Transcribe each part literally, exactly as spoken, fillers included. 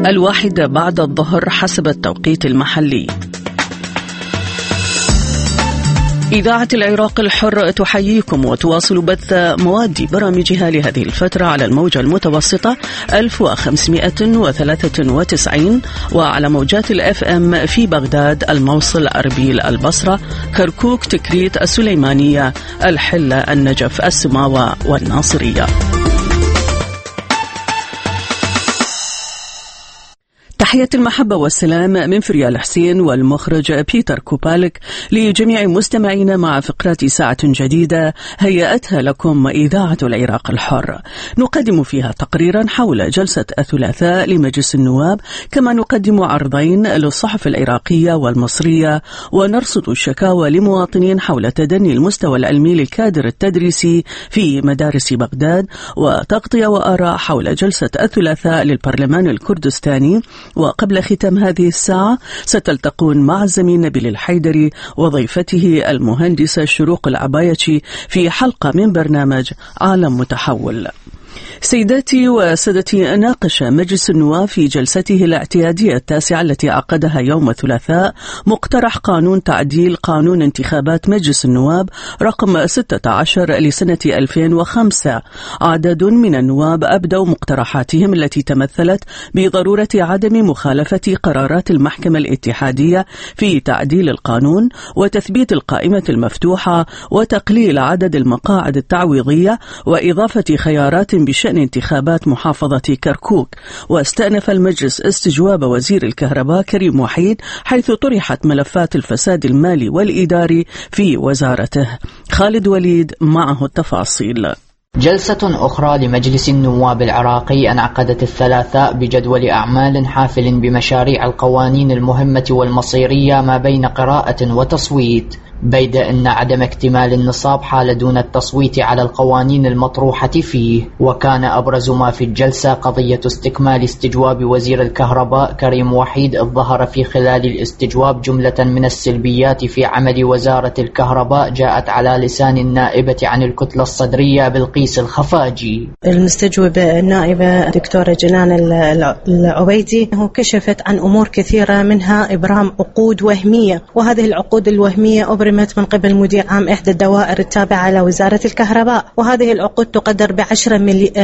الواحدة بعد الظهر حسب التوقيت المحلي. إذاعة العراق الحر تحييكم وتواصل بث مواد برامجها لهذه الفترة على الموجة المتوسطة ألف وخمسمائة وثلاثة وتسعين وعلى موجات الأف أم في بغداد، الموصل، أربيل، البصرة، كركوك، تكريت، السليمانية، الحلة، النجف، السماوة والناصرية. تحية المحبة والسلام من فريال حسين والمخرج بيتر كوبالك لجميع مستمعينا مع فقرات ساعة جديدة هيأتها لكم إذاعة العراق الحر، نقدم فيها تقريرا حول جلسة الثلاثاء لمجلس النواب، كما نقدم عرضين للصحف العراقية والمصرية، ونرصد الشكاوى لمواطنين حول تدني المستوى العلمي للكادر التدريسي في مدارس بغداد، وتغطية وآراء حول جلسة الثلاثاء للبرلمان الكردستاني. وقبل ختام هذه الساعة ستلتقون مع الزميل نبيل الحيدري وضيفته المهندسة شروق العبايتي في حلقة من برنامج عالم متحول. سيداتي وسادتي، ناقش مجلس النواب في جلسته الاعتيادية التاسعة التي عقدها يوم الثلاثاء مقترح قانون تعديل قانون انتخابات مجلس النواب رقم ستة عشر لسنة ألفين وخمسة. عدد من النواب أبدوا مقترحاتهم التي تمثلت بضرورة عدم مخالفة قرارات المحكمة الاتحادية في تعديل القانون وتثبيت القائمة المفتوحة وتقليل عدد المقاعد التعويضية وإضافة خيارات بشأن انتخابات محافظة كركوك. واستأنف المجلس استجواب وزير الكهرباء كريم وحيد حيث طرحت ملفات الفساد المالي والإداري في وزارته. خالد وليد معه التفاصيل. جلسة أخرى لمجلس النواب العراقي انعقدت الثلاثاء بجدول أعمال حافل بمشاريع القوانين المهمة والمصيرية ما بين قراءة وتصويت، بيد أن عدم اكتمال النصاب حال دون التصويت على القوانين المطروحة فيه. وكان أبرز ما في الجلسة قضية استكمال استجواب وزير الكهرباء كريم وحيد، إذ ظهر في خلال الاستجواب جملة من السلبيات في عمل وزارة الكهرباء جاءت على لسان النائبة عن الكتلة الصدرية بلقيس الخفاجي. المستجوبة النائبة دكتورة جنان العبيدي هو كشفت عن أمور كثيرة، منها إبرام عقود وهمية، وهذه العقود الوهمية أبرمت من قبل مدير عام إحدى الدوائر التابعة لوزارة الكهرباء، وهذه العقود تقدر بعشرة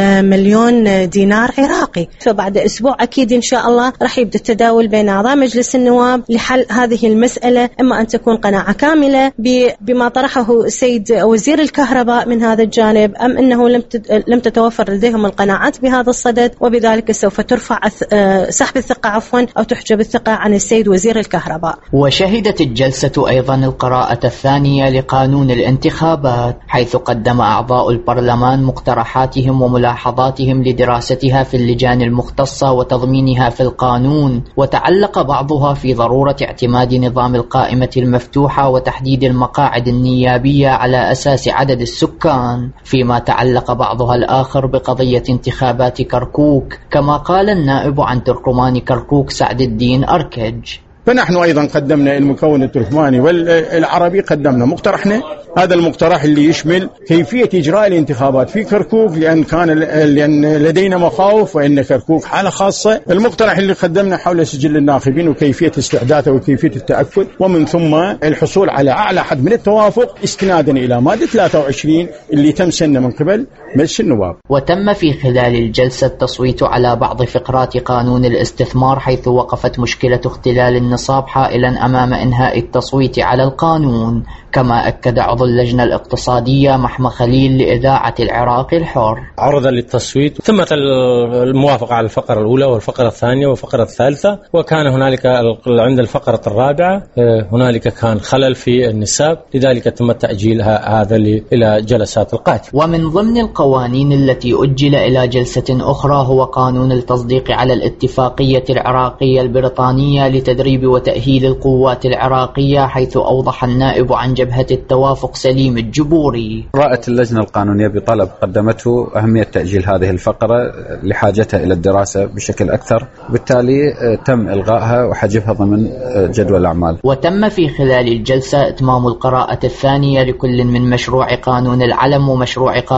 مليون دينار عراقي. فبعد أسبوع أكيد إن شاء الله راح يبدأ التداول بين أعضاء مجلس النواب لحل هذه المسألة، إما أن تكون قناعة كاملة بما طرحه السيد وزير الكهرباء من هذا الجانب، أم أنه لم لم تتوفر لديهم القناعات بهذا الصدد، وبذلك سوف ترفع سحب الثقة عفوا أو تحجب الثقة عن السيد وزير الكهرباء. وشهدت الجلسة أيضا القراءة الثانية لقانون الانتخابات، حيث قدم أعضاء البرلمان مقترحاتهم وملاحظاتهم لدراستها في اللجان المختصة وتضمينها في القانون، وتعلق بعضها في ضرورة اعتماد نظام القائمة المفتوحة وتحديد المقاعد النيابية على أساس عدد السكان، فيما تعلق بعضها الآخر بقضية انتخابات كركوك، كما قال النائب عن تركمان كركوك سعد الدين أركج. فنحن أيضا قدمنا المكون التركماني والعربي، قدمنا مقترحنا، هذا المقترح اللي يشمل كيفية إجراء الانتخابات في كركوك، لأن كان لأن لدينا مخاوف وأن كركوك حالة خاصة. المقترح اللي قدمنا حول سجل الناخبين وكيفية استحداثه وكيفية التأكد، ومن ثم الحصول على أعلى حد من التوافق استنادا إلى مادة ثلاثة وعشرين اللي تم سنة من قبل مجلس النواب. وتم في خلال الجلسة التصويت على بعض فقرات قانون الاستثمار، حيث وقفت مشكلة اختلال النصاب حائلا أمام إنهاء التصويت على القانون، كما أكد عضو اللجنة الاقتصادية محمد خليل لإذاعة العراق الحر. عرضا للتصويت ثم الموافقة على الفقرة الأولى والفقرة الثانية والفقرة الثالثة، وكان هنالك عند الفقرة الرابعة هنالك كان خلل في النساب، لذلك تم تأجيلها هذا إلى جلسات القادمة. ومن ضمن القوانين التي أجل إلى جلسة أخرى هو قانون التصديق على الاتفاقية العراقية البريطانية لتدريب وتأهيل القوات العراقية، حيث أوضح النائب عن جبهة التوافق سليم الجبوري. رأت اللجنة القانونية بطلب قدمته أهمية تأجيل هذه الفقرة لحاجتها إلى الدراسة بشكل أكثر، بالتالي تم إلغائها وحجبها ضمن جدول الأعمال. وتم في خلال الجلسة إتمام القراءة الثانية لكل من مشروع قانون العلم ومشروع قانون السياسة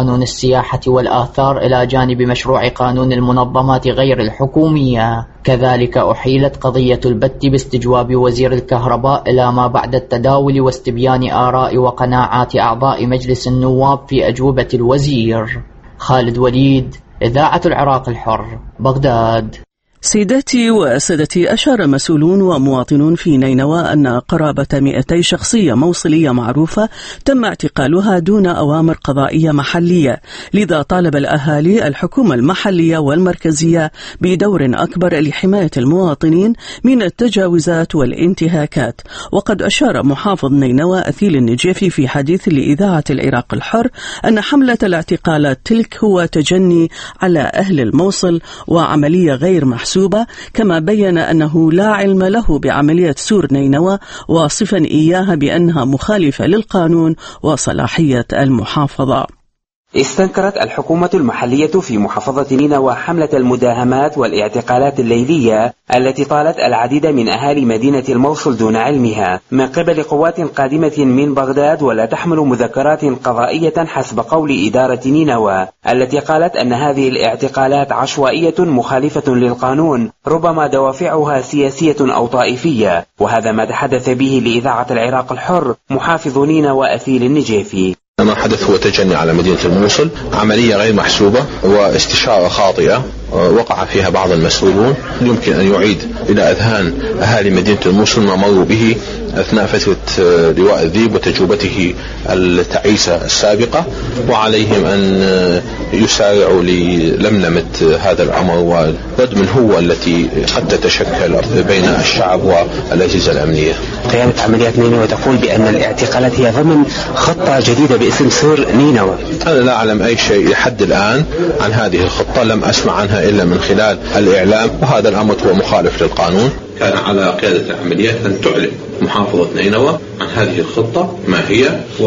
السياحة والآثار إلى جانب مشروع قانون المنظمات غير الحكومية. كذلك أحيلت قضية البت باستجواب وزير الكهرباء إلى ما بعد التداول واستبيان آراء وقناعات أعضاء مجلس النواب في أجوبة الوزير. خالد وليد، إذاعة العراق الحر، بغداد. سيداتي وسادتي، أشار مسؤولون ومواطنون في نينوى أن قرابة مئتي شخصية موصلية معروفة تم اعتقالها دون أوامر قضائية محلية، لذا طالب الأهالي الحكومة المحلية والمركزية بدور أكبر لحماية المواطنين من التجاوزات والانتهاكات. وقد أشار محافظ نينوى أثيل النجيفي في حديث لإذاعة العراق الحر أن حملة الاعتقالات تلك هو تجني على أهل الموصل وعملية غير محسوبة، كما بين أنه لا علم له بعملية سور نينوى، واصفا إياها بأنها مخالفة للقانون وصلاحية المحافظة. استنكرت الحكومة المحلية في محافظة نينوى حملة المداهمات والاعتقالات الليلية التي طالت العديد من أهالي مدينة الموصل دون علمها من قبل قوات قادمة من بغداد، ولا تحمل مذكرات قضائية حسب قول إدارة نينوى التي قالت أن هذه الاعتقالات عشوائية مخالفة للقانون، ربما دوافعها سياسية أو طائفية. وهذا ما تحدث به لإذاعة العراق الحر محافظ نينوى أثيل النجيفي. ما حدث هو تجني على مدينة الموصل، عملية غير محسوبة واستشارة خاطئة وقع فيها بعض المسؤولون. يمكن أن يعيد إلى أذهان أهالي مدينة الموصل ما مروا به أثناء فترة لواء الذيب وتجربته التعيسة السابقة، وعليهم أن يسارعوا للملمة هذا الأمر ورد من هو التي قد تتشكل بين الشعب والأجهزة الأمنية. قيادة عمليات نينوى تقول بأن الاعتقالات هي ضمن خطة جديدة باسم سور نينوى. أنا لا أعلم أي شيء لحد الآن عن هذه الخطة، لم أسمع عنها إلا من خلال الإعلام، وهذا الأمر هو مخالف للقانون. كان على قيادة العمليات أن تعلن محافظة نينوى عن هذه الخطة ما هي،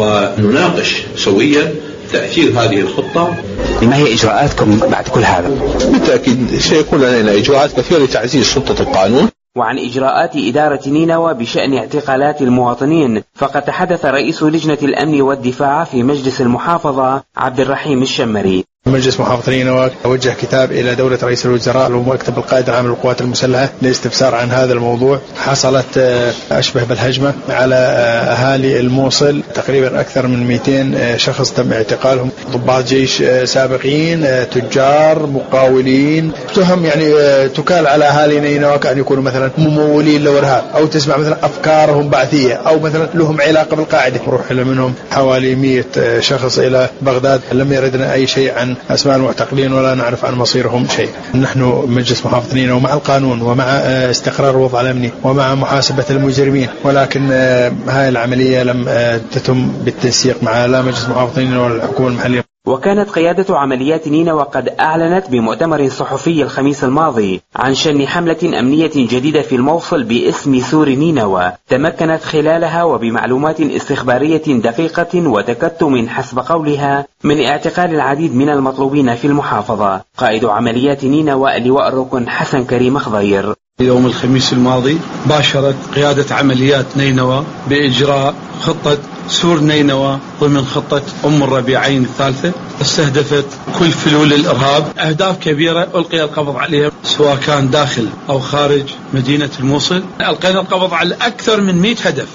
ونناقش سويا تأثير هذه الخطة. ما هي إجراءاتكم بعد كل هذا؟ بالتأكيد سيكون لدينا إجراءات كثيرة لتعزيز سلطة القانون. وعن إجراءات إدارة نينوى بشأن اعتقالات المواطنين، فقد تحدث رئيس لجنة الأمن والدفاع في مجلس المحافظة عبد الرحيم الشمري. مجلس محافظة نينوى وجه كتاب إلى دولة رئيس الوزراء ومكتب القائد العام للقوات المسلحة لاستفسار عن هذا الموضوع. حصلت أشبه بالهجمة على أهالي الموصل، تقريبا أكثر من مئتين شخص تم اعتقالهم، ضباط جيش سابقين، تجار، مقاولين، تهم يعني تكال على أهالي نينوى كأن يكونوا مثلا ممولين للإرهاب، أو تسمع مثلا أفكارهم بعثية، أو مثلا لهم علاقة بالقاعدة. روح منهم حوالي مئة شخص إلى بغداد، لم يردنا أي شيء عن أسماء المعتقلين ولا نعرف عن مصيرهم شيء. نحن مجلس محافظة نينوى ومع القانون ومع استقرار الوضع الأمني ومع محاسبة المجرمين، ولكن هاي العملية لم تتم بالتنسيق مع لا مجلس محافظة نينوى ولا الحكومة المحلية. وكانت قيادة عمليات نينوى قد أعلنت بمؤتمر صحفي الخميس الماضي عن شن حملة أمنية جديدة في الموصل باسم سور نينوى، تمكنت خلالها وبمعلومات استخبارية دقيقة وتكتم حسب قولها من اعتقال العديد من المطلوبين في المحافظة. قائد عمليات نينوى اللواء الركن حسن كريم خضير. يوم الخميس الماضي باشرت قيادة عمليات نينوى بإجراء خطة سور نينوى ضمن خطة أم الربيعين الثالثة، استهدفت كل فلول الإرهاب. أهداف كبيرة ألقي القبض عليها سواء كان داخل أو خارج مدينة الموصل. ألقينا القبض على أكثر من مئة هدف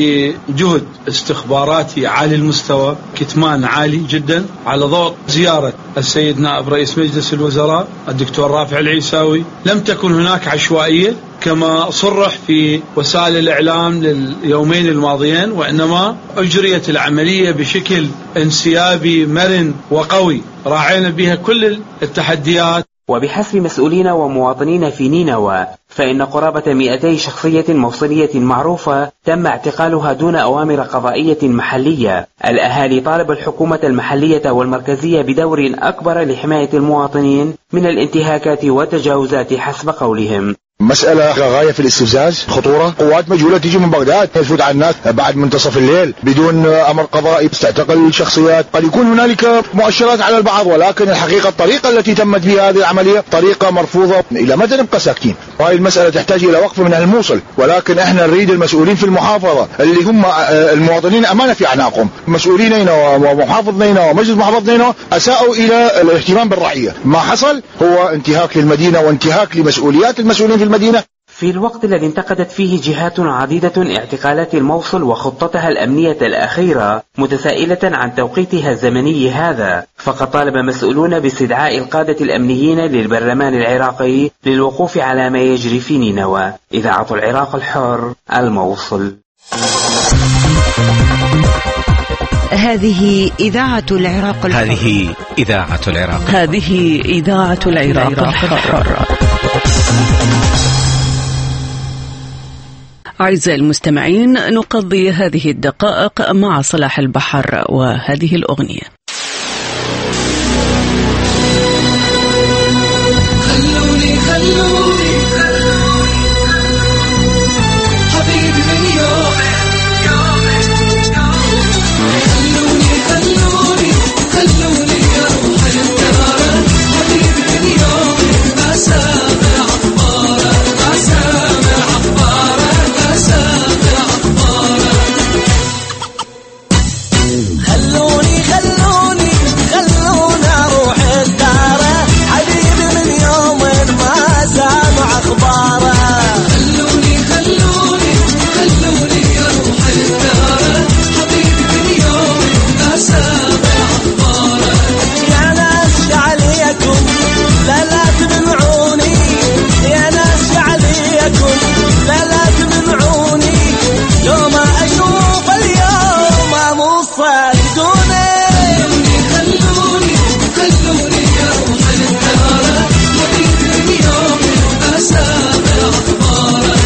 بجهد استخباراتي عالي المستوى، كتمان عالي جدا، على ضوء زيارة السيد نائب رئيس مجلس الوزراء الدكتور رافع العيساوي. لم تكن هناك عشوائية كما صرح في وسائل الإعلام لليومين الماضيين، وإنما أجريت العملية بشكل انسيابي مرن وقوي راعينا بها كل التحديات. وبحسب مسؤولين ومواطنين في نينوى، فإن قرابة مئتي شخصية موصلية معروفة تم اعتقالها دون أوامر قضائية محلية. الأهالي طالب الحكومة المحلية والمركزية بدور أكبر لحماية المواطنين من الانتهاكات والتجاوزات حسب قولهم. مسألة غاية في الاستفزاز، خطورة. قوات مجهولة تيجي من بغداد تفوت على الناس بعد منتصف الليل بدون أمر قضائي، تستعتقل الشخصيات. قد يكون هنالك مؤشرات على البعض، ولكن الحقيقة الطريقة التي تمت بها هذه العملية طريقة مرفوضة. إلى متى نبقى ساكتين؟ وهذه المسألة تحتاج إلى وقف من الموصل، ولكن احنا نريد المسؤولين في المحافظة اللي هم المواطنين أمانة في أعناقهم، مسؤولين نينوى ومحافظ نينوى ومجلس محافظ نينوى أساءوا إلى الاهتمام بالرعية. ما حصل هو انتهاك للمدينة وانتهاك لمسؤوليات المسؤولين في المدينة. في الوقت الذي انتقدت فيه جهات عديدة اعتقالات الموصل وخطتها الأمنية الأخيرة متسائلة عن توقيتها الزمني هذا، فقد طالب مسؤولون باستدعاء القادة الأمنيين للبرلمان العراقي للوقوف على ما يجري في نينوى. إذاعة العراق الحر، الموصل. هذه إذاعة العراق الحر. هذه إذاعة العراق هذه إذاعة العراق الحر. أعزائي المستمعين، نقضي هذه الدقائق مع صلاح البحر وهذه الأغنية. خلوني خلوني حبيبي من يومي، خلوني خلوني خلوني يا روح الدار، حبيبي من يومي ما سامع أخبارك، ما سامع أخبارك، ما سامع أخبارك. خلوني خلوني خلوني أروح الدار، حبيبي من يوم ما سامع أخبارك. خلوني خلوني خلوني أروح الدار، حبيبي من يوم ما سامع أخبارك. يا ناس عليكم لا لا تمنعوني، يا ناس عليكم لا لا تمنعوني، يوم أشوف اليوم مو صادقوني. خلوني خلوني يا روح الدار، حبيبي من يوم ما سامع أخبارك.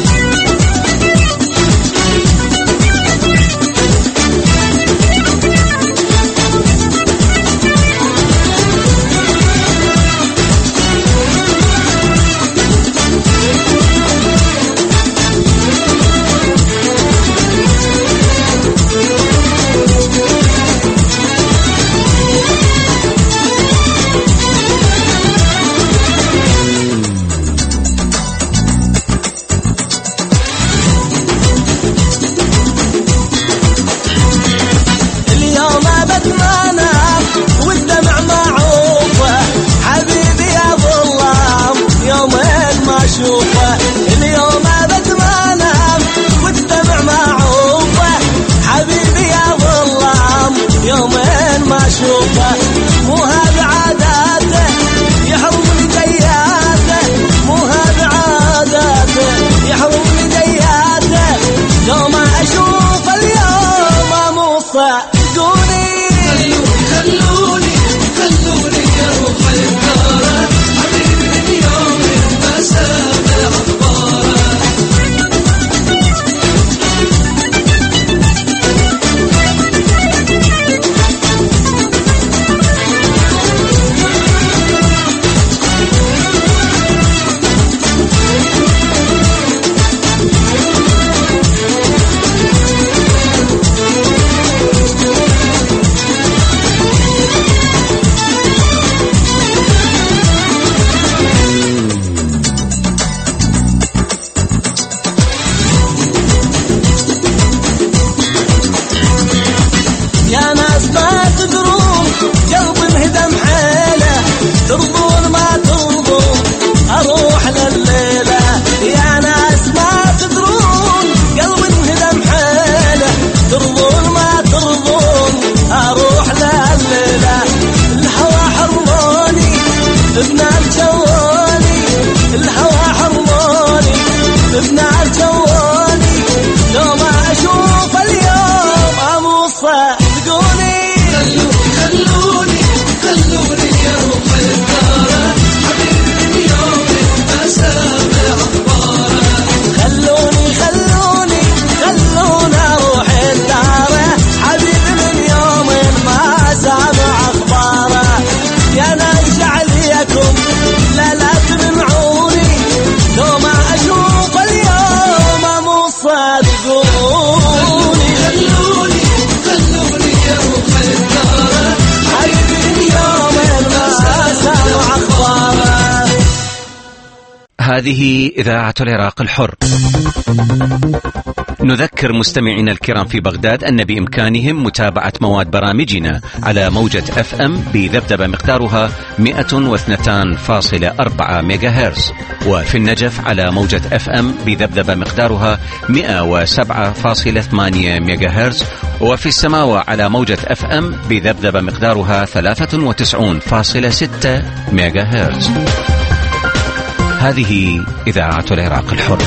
اليوم بتمنى والدمع معوفة، حبيبي يا ظلام يومين ما اشوفه. اليوم بتمنى والدمع معوفة، حبيبي يا ظلام يومين ما اشوفه. مو هذا عاداته يحرمني جياته، مو هذا عاداته يحرمني جياته، يوم اشوف اليوم مو صادقوني. خلوني خلوني يا روح الدار، حبيبي من يوم ما سامع أخبارك. يا ناس ما تدرون قلبي انهدم حيله، ترضون ما ترضون اروح لليله. يا ناس ما تدرون قلبي انهدم حيله، ترضون ما ترضون اروح لليله. الهوى حرموني بنار جواني، الهوى حرموني بنار جواني، لو ما اشوف اليوم مو صادقوني. خلوني خلوني يا روح الدار، حبيبي من يوم ما سامع أخبارك. خلوني خلوني خلوني أروح الدار، حبيبي من يوم ما سامع أخبارك. يا ناس عليكم لا لا تمنعوني، لو ما هذه إذاعة العراق الحر. نذكر مستمعينا الكرام في بغداد أن بإمكانهم متابعة مواد برامجنا على موجة أف أم بذبذبة مقدارها مئة واثنين فاصلة أربعة ميجا هرتز، وفي النجف على موجة أف أم بذبذبة مقدارها مئة وسبعة فاصلة ثمانية ميجا هرتز، وفي السماوة على موجة أف أم بذبذبة مقدارها ثلاثة وتسعين فاصلة ستة ميجا هرتز. هذه إذاعة العراق الحر.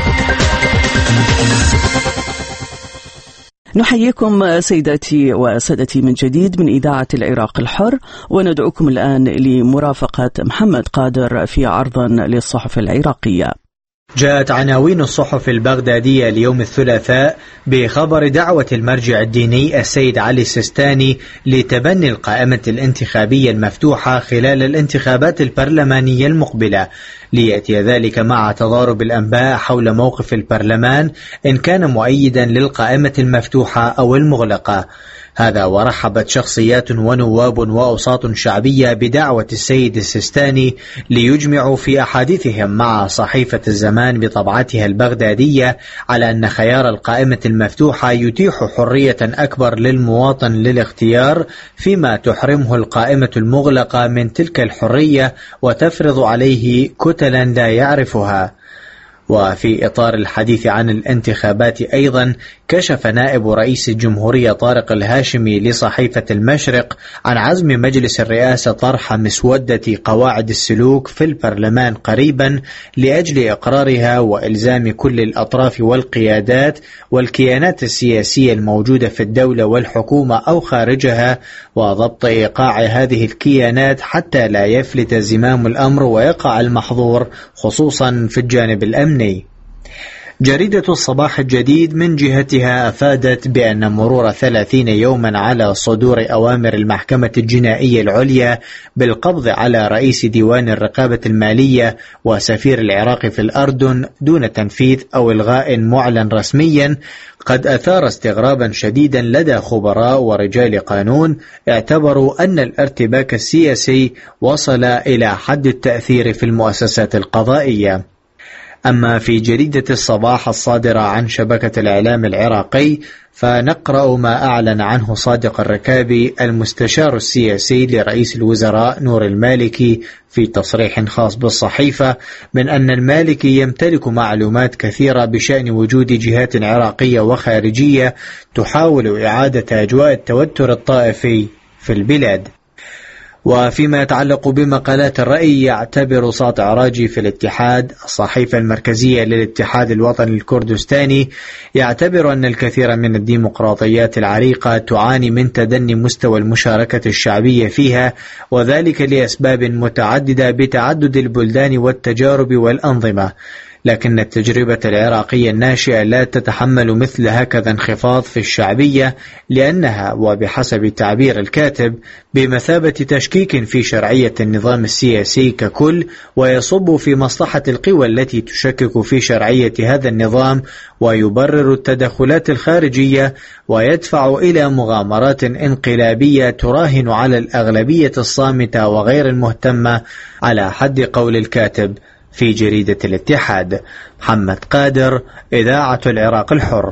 نحييكم سيداتي وسادتي من جديد من إذاعة العراق الحر، وندعوكم الآن لمرافقة محمد قادر في عرض للصحف العراقية. جاءت عناوين الصحف البغدادية اليوم الثلاثاء بخبر دعوة المرجع الديني السيد علي السيستاني لتبني القائمة الانتخابية المفتوحة خلال الانتخابات البرلمانية المقبلة، ليأتي ذلك مع تضارب الأنباء حول موقف البرلمان إن كان مؤيدا للقائمة المفتوحة أو المغلقة. هذا ورحبت شخصيات ونواب وأوساط شعبية بدعوة السيد السيستاني ليجمعوا في أحاديثهم مع صحيفة الزمان بطبعتها البغدادية على أن خيار القائمة المفتوحة يتيح حرية أكبر للمواطن للاختيار، فيما تحرمه القائمة المغلقة من تلك الحرية وتفرض عليه كتلا لا يعرفها. وفي إطار الحديث عن الانتخابات أيضا كشف نائب رئيس الجمهورية طارق الهاشمي لصحيفة المشرق عن عزم مجلس الرئاسة طرح مسودة قواعد السلوك في البرلمان قريبا لأجل إقرارها وإلزام كل الأطراف والقيادات والكيانات السياسية الموجودة في الدولة والحكومة أو خارجها وضبط إيقاع هذه الكيانات حتى لا يفلت زمام الأمر ويقع المحظور، خصوصا في الجانب الأمني. جريدة الصباح الجديد من جهتها أفادت بأن مرور ثلاثين يوما على صدور أوامر المحكمة الجنائية العليا بالقبض على رئيس ديوان الرقابة المالية وسفير العراق في الأردن دون تنفيذ أو إلغاء معلن رسميا قد أثار استغرابا شديدا لدى خبراء ورجال قانون اعتبروا أن الارتباك السياسي وصل إلى حد التأثير في المؤسسات القضائية. أما في جريدة الصباح الصادرة عن شبكة الإعلام العراقي فنقرأ ما أعلن عنه صادق الركابي المستشار السياسي لرئيس الوزراء نور المالكي في تصريح خاص بالصحيفة من أن المالكي يمتلك معلومات كثيرة بشأن وجود جهات عراقية وخارجية تحاول إعادة أجواء التوتر الطائفي في البلاد. وفيما يتعلق بمقالات الرأي يعتبر ساطع راجي في الاتحاد الصحيفة المركزية للاتحاد الوطني الكردستاني يعتبر أن الكثير من الديمقراطيات العريقة تعاني من تدني مستوى المشاركة الشعبية فيها، وذلك لأسباب متعددة بتعدد البلدان والتجارب والأنظمة، لكن التجربة العراقية الناشئة لا تتحمل مثل هكذا انخفاض في الشعبية، لأنها وبحسب تعبير الكاتب بمثابة تشكيك في شرعية النظام السياسي ككل، ويصب في مصلحة القوى التي تشكك في شرعية هذا النظام ويبرر التدخلات الخارجية ويدفع إلى مغامرات انقلابية تراهن على الأغلبية الصامتة وغير المهتمة، على حد قول الكاتب في جريدة الاتحاد. محمد قادر، إذاعة العراق الحر.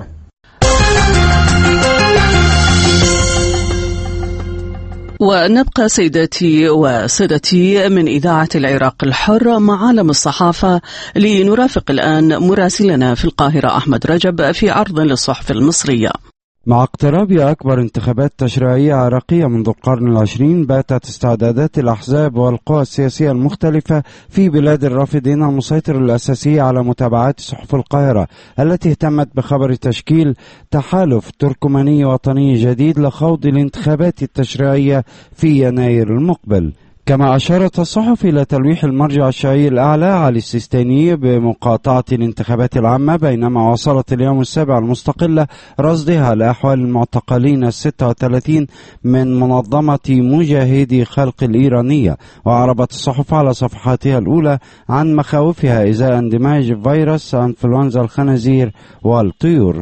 ونبقى سيداتي وسادتي من إذاعة العراق الحر مع عالم الصحافة، لنرافق الآن مراسلنا في القاهرة أحمد رجب في عرض للصحف المصرية. مع اقتراب أكبر انتخابات تشريعية عراقية منذ القرن العشرين، باتت استعدادات الأحزاب والقوى السياسية المختلفة في بلاد الرافدين المسيطر الأساسية على متابعات صحف القاهرة، التي اهتمت بخبر تشكيل تحالف تركماني وطني جديد لخوض الانتخابات التشريعية في يناير المقبل. كما أشارت الصحف إلى تلويح المرجع الشرعي الأعلى علي السيستاني بمقاطعة الانتخابات العامة، بينما وصلت اليوم السابع المستقلة رصدها لأحوال المعتقلين الستة وثلاثين من منظمة مجاهدي خلق الإيرانية. وعربت الصحف على صفحاتها الأولى عن مخاوفها إزاء اندماج فيروس انفلونزا الخنازير والطيور.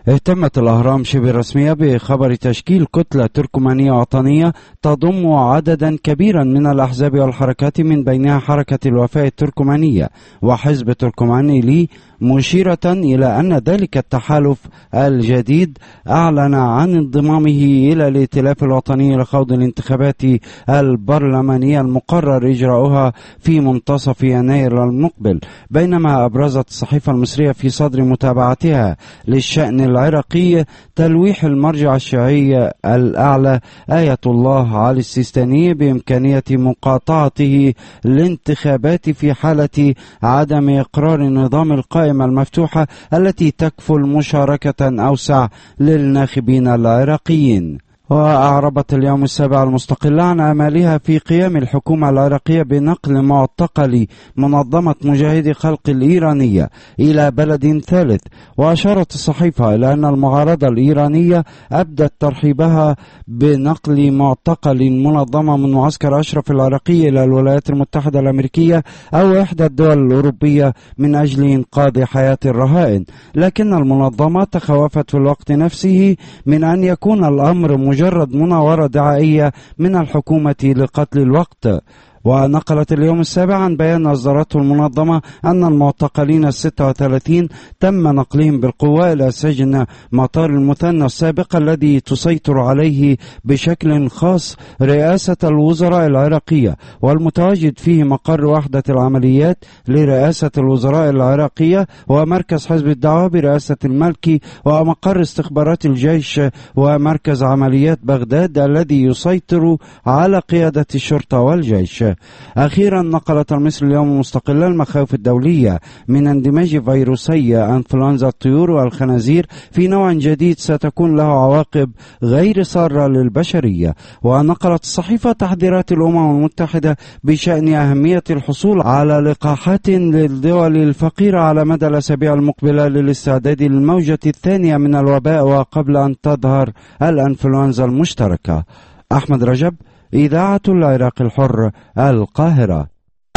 اهتمت الأهرام شبه رسمية بخبر تشكيل كتلة تركمانية وطنية تضم عددا كبيرا من الأحزاب والحركات، من بينها حركة الوفاء التركمانية وحزب تركماني لي، مشيرة إلى أن ذلك التحالف الجديد أعلن عن انضمامه إلى الائتلاف الوطني لخوض الانتخابات البرلمانية المقرر إجراؤها في منتصف يناير المقبل. بينما أبرزت الصحيفة المصرية في صدر متابعتها للشأن العراقي تلويح المرجع الشيعي الأعلى آية الله علي السيستاني بإمكانية مقاطعته الانتخابات في حالة عدم إقرار نظام القائمة المفتوحة التي تكفل مشاركة أوسع للناخبين العراقيين. وأعربت اليوم السابع المستقلة عن آمالها في قيام الحكومة العراقية بنقل معتقل منظمة مجاهدي خلق الإيرانية إلى بلد ثالث. وأشارت الصحيفة إلى أن المعارضة الإيرانية أبدت ترحيبها بنقل معتقل منظمة من معسكر أشرف العراقي إلى الولايات المتحدة الأمريكية أو إحدى الدول الأوروبية من أجل إنقاذ حياة الرهائن، لكن المنظمة تخوفت في الوقت نفسه من أن يكون الأمر مجرد مناورة دعائية من الحكومة لقتل الوقت. ونقلت اليوم السابع عن بيان أصدرته المنظمة أن المعتقلين الستة وثلاثين تم نقلهم بالقوة إلى سجن مطار المثنى السابق الذي تسيطر عليه بشكل خاص رئاسة الوزراء العراقية، والمتواجد فيه مقر وحدة العمليات لرئاسة الوزراء العراقية ومركز حزب الدعوة برئاسة المالكي ومقر استخبارات الجيش ومركز عمليات بغداد الذي يسيطر على قيادة الشرطة والجيش. أخيرا نقلت المصري اليوم المستقلة المخاوف الدولية من اندماج فيروسي أنفلونزا الطيور والخنازير في نوع جديد ستكون له عواقب غير سارة للبشرية. ونقلت الصحيفة تحذيرات الأمم المتحدة بشأن أهمية الحصول على لقاحات للدول الفقيرة على مدى الأسابيع المقبلة للاستعداد للموجة الثانية من الوباء وقبل أن تظهر الأنفلونزا المشتركة. أحمد رجب، إذاعة العراق الحر، القاهرة.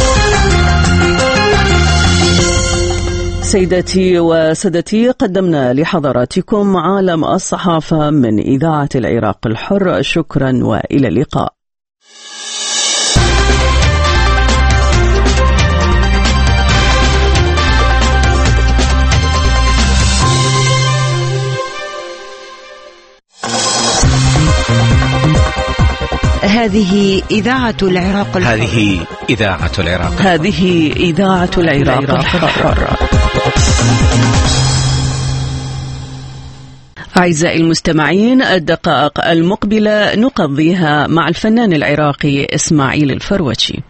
سيداتي وسادتي، قدمنا لحضراتكم عالم الصحافة من إذاعة العراق الحر. شكرا وإلى اللقاء. هذه إذاعة العراق الحر. هذه إذاعة العراق هذه إذاعة العراق الحر. أعزائي المستمعين، الدقائق المقبلة نقضيها مع الفنان العراقي إسماعيل الفروتشي.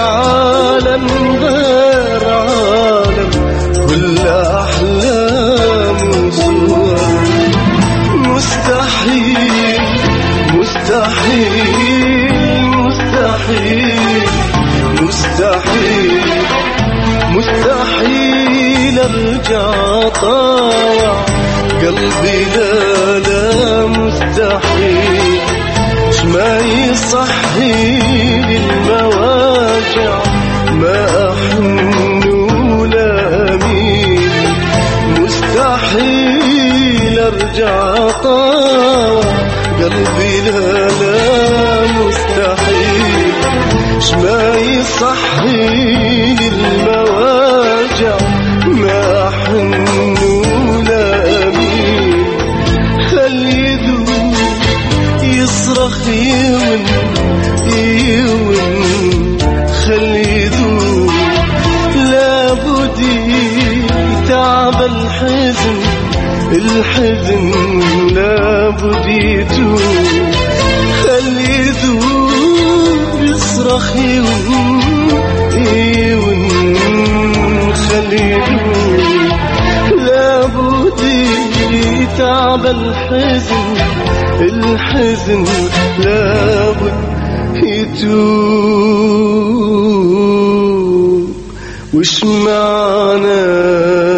عالم غير عالم كل أحلام مستحيل مستحيل ارجع طاوع قلبي لا لا مستحيل ما يصحي للمواجع ما أحن ولا أميل مستحيل ارجع طاوع قلبي لا لا مستحيل ما يصحي للمواجع ما أحن ولا أميل خلي يذوب يصرخ يون يون خلي يذوب لابد يتعب الحزن الحزن لابد يتوب خلي يذوب يصرخ يون يون خلي يذوب لابد يتعب الحزن الحزن لابد يتوب وش معنى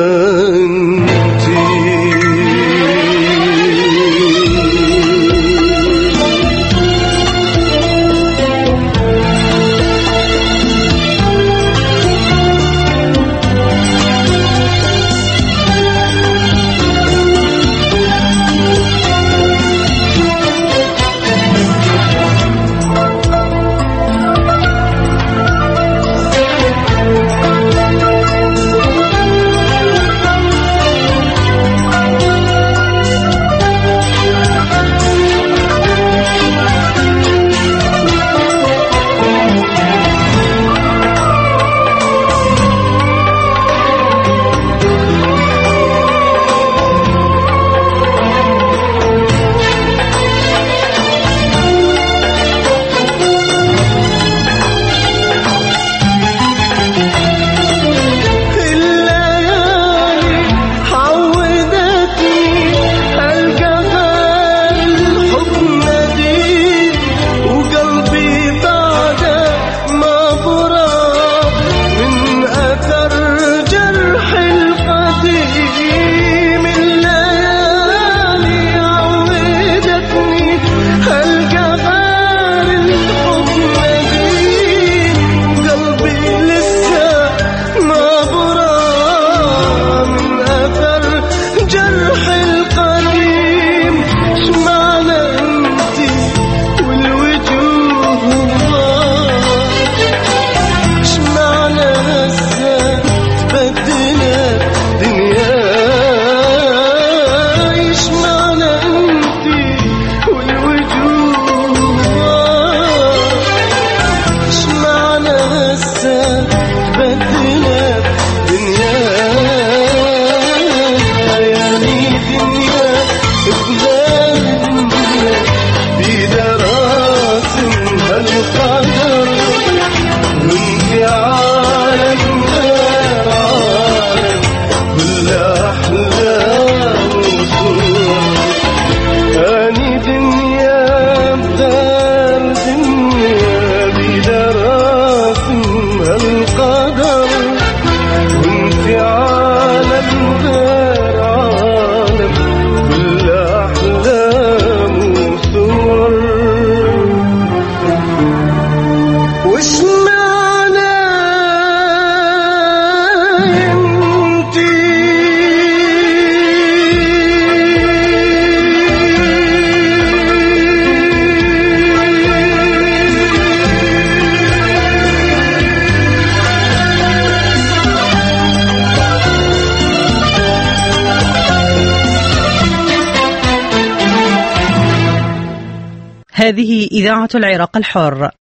هذه إذاعة العراق الحر.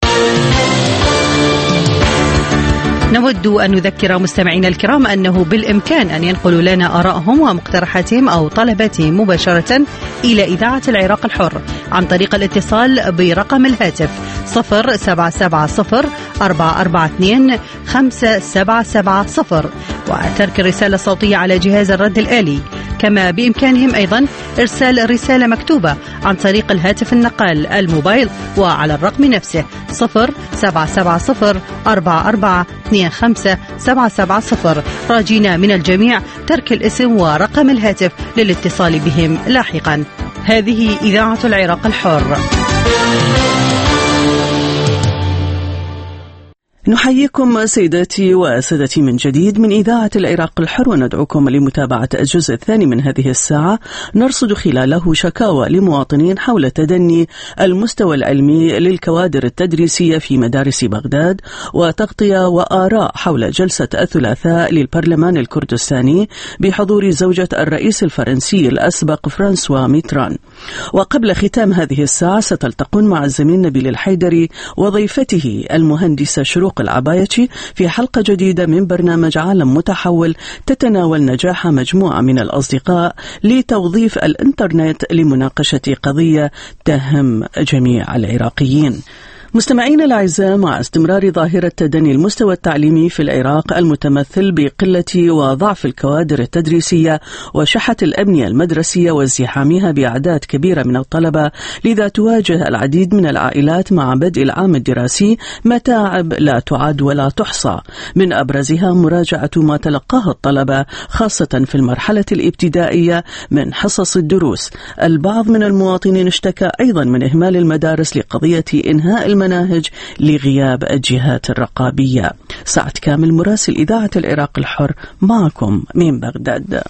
نود أن نذكر مستمعينا الكرام أنه بالإمكان أن ينقلوا لنا آرائهم ومقترحاتهم أو طلباتهم مباشرة إلى إذاعة العراق الحر عن طريق الاتصال برقم الهاتف صفر سبعة سبعة صفر أربعة أربعة اثنين خمسة سبعة سبعة صفر وترك الرسالة الصوتية على جهاز الرد الآلي كما بإمكانهم أيضا إرسال رسالة مكتوبة عن طريق الهاتف النقال الموبايل وعلى الرقم نفسه صفر سبعة سبعة صفر أربعة أربعة اثنين خمسة سبعة سبعة صفر، راجين من الجميع ترك الاسم ورقم الهاتف للاتصال بهم لاحقا. هذه إذاعة العراق الحر. نحييكم سيداتي وسادتي من جديد من إذاعة العراق الحر، وندعوكم لمتابعة الجزء الثاني من هذه الساعة، نرصد خلاله شكاوى لمواطنين حول تدني المستوى العلمي للكوادر التدريسية في مدارس بغداد، وتغطية وآراء حول جلسة الثلاثاء للبرلمان الكردستاني بحضور زوجة الرئيس الفرنسي الأسبق فرانسوا ميتران. وقبل ختام هذه الساعة ستلتقون مع الزميل نبيل الحيدري وضيفته المهندسة شروق العبايتي في حلقة جديدة من برنامج عالم متحول تتناول نجاح مجموعة من الأصدقاء لتوظيف الإنترنت لمناقشة قضية تهم جميع العراقيين. مستمعين الأعزاء، مع استمرار ظاهرة تدني المستوى التعليمي في العراق المتمثل بقلة وضعف الكوادر التدريسية وشحة الأبنية المدرسية وازدحامها بأعداد كبيرة من الطلبة، لذا تواجه العديد من العائلات مع بدء العام الدراسي متاعب لا تعد ولا تحصى، من أبرزها مراجعة ما تلقاه الطلبة خاصة في المرحلة الابتدائية من حصص الدروس. البعض من المواطنين اشتكى أيضا من إهمال المدارس لقضية إنهاء المناهج لغياب الجهات الرقابية. سعد كامل مراسل إذاعة العراق الحر معكم من بغداد.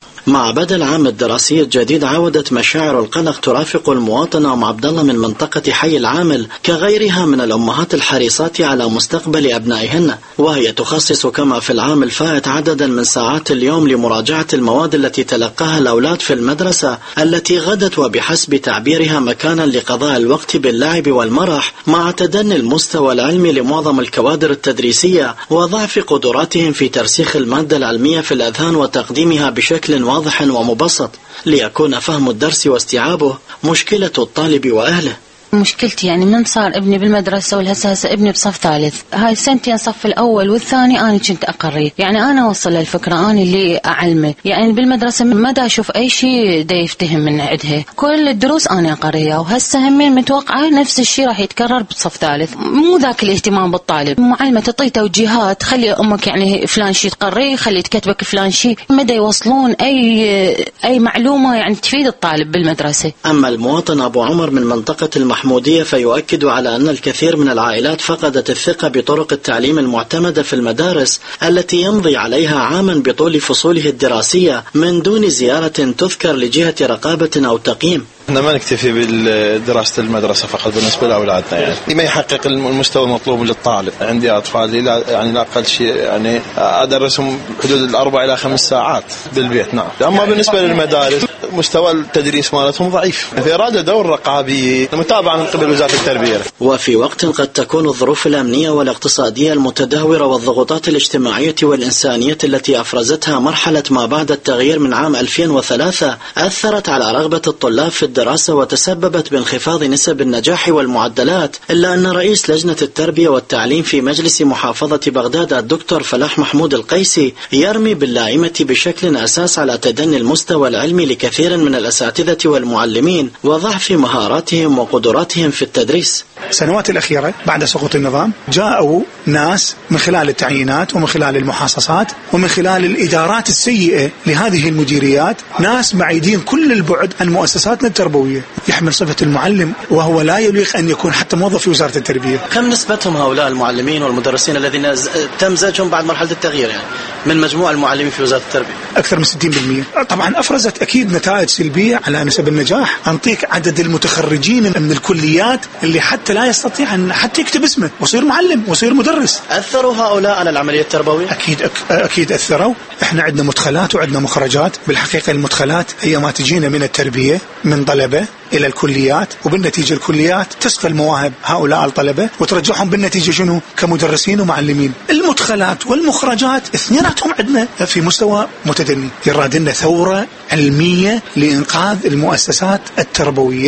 مع بدء العام الدراسي الجديد عودت مشاعر القلق ترافق المواطنة أم عبد الله من منطقة حي العامل كغيرها من الأمهات الحريصات على مستقبل أبنائهن، وهي تخصص كما في العام الفائت عددا من ساعات اليوم لمراجعة المواد التي تلقاها الأولاد في المدرسة، التي غدت وبحسب تعبيرها مكانا لقضاء الوقت باللعب والمرح، مع تدني المستوى العلمي لمعظم الكوادر التدريسية وضعف قدراتهم في ترسيخ المادة العلمية في الأذهان وتقديمها بشكل واضح ومبسط ليكون فهم الدرس واستيعابه مشكلة الطالب وأهله. مشكلتي يعني من صار ابني بالمدرسة والهساسة ابني بصف ثالث، هاي السنتين صف الأول والثاني أنا كنت أقري، يعني أنا أوصل للفكرة أنا اللي أعلمه، يعني بالمدرسة ما دا أشوف أي شيء دا يفتهم من عندها، كل الدروس أنا أقريها، وهسه همين متوقعة نفس الشيء راح يتكرر بصف ثالث. مو ذاك الاهتمام بالطالب، معلمة تعطي توجيهات، خلي أمك يعني فلان شيء تقريه، خلي تكتبك فلان شيء، ما دا يوصلون أي أي معلومة يعني تفيد الطالب بالمدرسة. أما المواطن أبو عمر من منطقة المحمودية فيؤكد على أن الكثير من العائلات فقدت الثقة بطرق التعليم المعتمدة في المدارس التي يمضي عليها عاما بطول فصوله الدراسية من دون زيارة تذكر لجهة رقابة أو تقييم. احنا ما نكتفي بالدراسة المدرسة فقط بالنسبة لأولادنا، يعني ما يحقق المستوى المطلوب للطالب. عندي أطفال لا يعني لا أقل شيء يعني أدرسهم حدود الأربع إلى خمس ساعات بالبيت. نعم. أما بالنسبة للمدارس مستوى التدريس مالتهم ضعيف، في إرادة دور رقابي متابعة من قبل وزارة التربية. وفي وقت قد تكون الظروف الأمنية والاقتصادية المتدهورة والضغوطات الاجتماعية والإنسانية التي أفرزتها مرحلة ما بعد التغيير من عام ألفين وثلاثة أثرت على رغبة الطلاب في الدراسة وتسببت بانخفاض نسب النجاح والمعدلات، إلا أن رئيس لجنة التربية والتعليم في مجلس محافظة بغداد الدكتور فلاح محمود القيسي يرمي باللائمة بشكل أساس على تدني المستوى العلمي لكثير من الأساتذة والمعلمين وضعف مهاراتهم وقدراتهم في التدريس. السنوات الأخيرة بعد سقوط النظام جاءوا ناس من خلال التعيينات ومن خلال المحاصصات ومن خلال الإدارات السيئة لهذه المديريات، ناس بعيدين كل البعد عن مؤسساتنا التربوية، يحمل صفة المعلم وهو لا يليق أن يكون حتى موظف في وزارة التربية. كم نسبتهم هؤلاء المعلمين والمدرسين الذين تم زجهم بعد مرحلة التغيير يعني من مجموع المعلمين في وزارة التربية؟ أكثر من ستين بالمئة. طبعا أفرزت أكيد نتائج سلبية على نسب النجاح. أنطيك عدد المتخرجين من الكليات اللي حتى لا يستطيع أن حتى يكتب اسمه وصير معلم وصير مدرس. أثروا هؤلاء على العملية التربوية؟ أكيد أك... أكيد أثروا. إحنا عندنا مدخلات وعندنا مخرجات. بالحقيقة المدخلات هي ما تجينا من التربية من طلبة إلى الكليات، وبالنتيجة الكليات تسقى المواهب هؤلاء الطلبة وترجعهم بالنتيجة شنو كمدرسين ومعلمين. المدخلات والمخرجات اثنيناتهم عندنا في مستوى متدني. يراد لنا ثورة علمية لإنقاذ المؤسسات التربوية.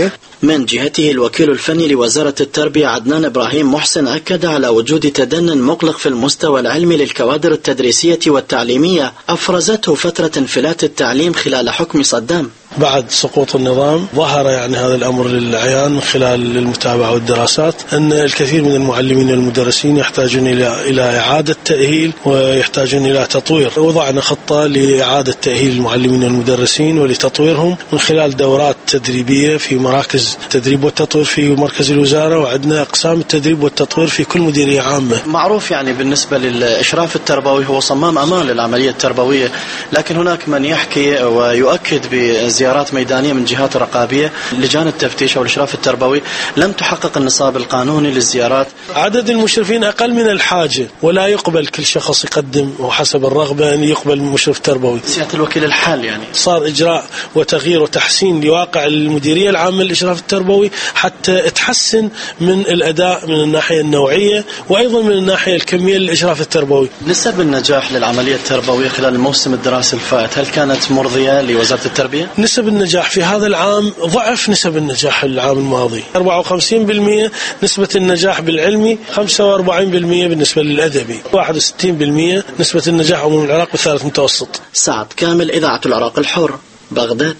من جهته الوكيل الفني لوزارة التربية عدنان إبراهيم محسن أكد على وجود تدن مقلق في المستوى العلمي للكوادر التدريسية والتعليمية أفرزته فترة انفلات التعليم خلال حكم صدام. بعد سقوط النظام ظهر يعني هذا الأمر للعيان من خلال المتابعة والدراسات أن الكثير من المعلمين والمدرسين يحتاجون إلى إلى إعادة تأهيل ويحتاجون إلى تطوير. وضعنا خطة لإعادة تأهيل المعلمين والمدرسين ولتطويرهم من خلال دورات تدريبية في مراكز التدريب والتطوير في مركز الوزارة، وعندنا أقسام التدريب والتطوير في كل مديرية عامة. معروف يعني بالنسبة للإشراف التربوي هو صمام أمان للعملية التربوية، لكن هناك من يحكي ويؤكد بزيارات ميدانية من جهات رقابية لجان التفتيش أو الإشراف التربوي لم تحقق النصاب القانوني للزيارات. عدد المشرفين أقل من الحاجة، ولا يقبل كل شخص يقدم وحسب الرغبة أن يقبل مشرف تربوي. سيادة الوكيل الحال يعني صار إجراء وتغيير وتحسين لواقع المديرية العامة للإشراف التربوي حتى تحسن من الأداء من الناحية النوعية وأيضا من الناحية الكمية للإشراف التربوي. نسب النجاح للعملية التربوية خلال الموسم الدراسي الفائت هل كانت مرضية لوزارة التربية؟ نسب النجاح في هذا العام ضعف نسب النجاح العام الماضي، أربعة وخمسين بالمئة نسبة النجاح بالعلمي، خمسة وأربعين بالمئة بالنسبة للأدبي، واحد وستين بالمئة نسبة النجاح عموم العراق بالثالث متوسط. سعد كامل، إذاعة العراق الحر، بغداد.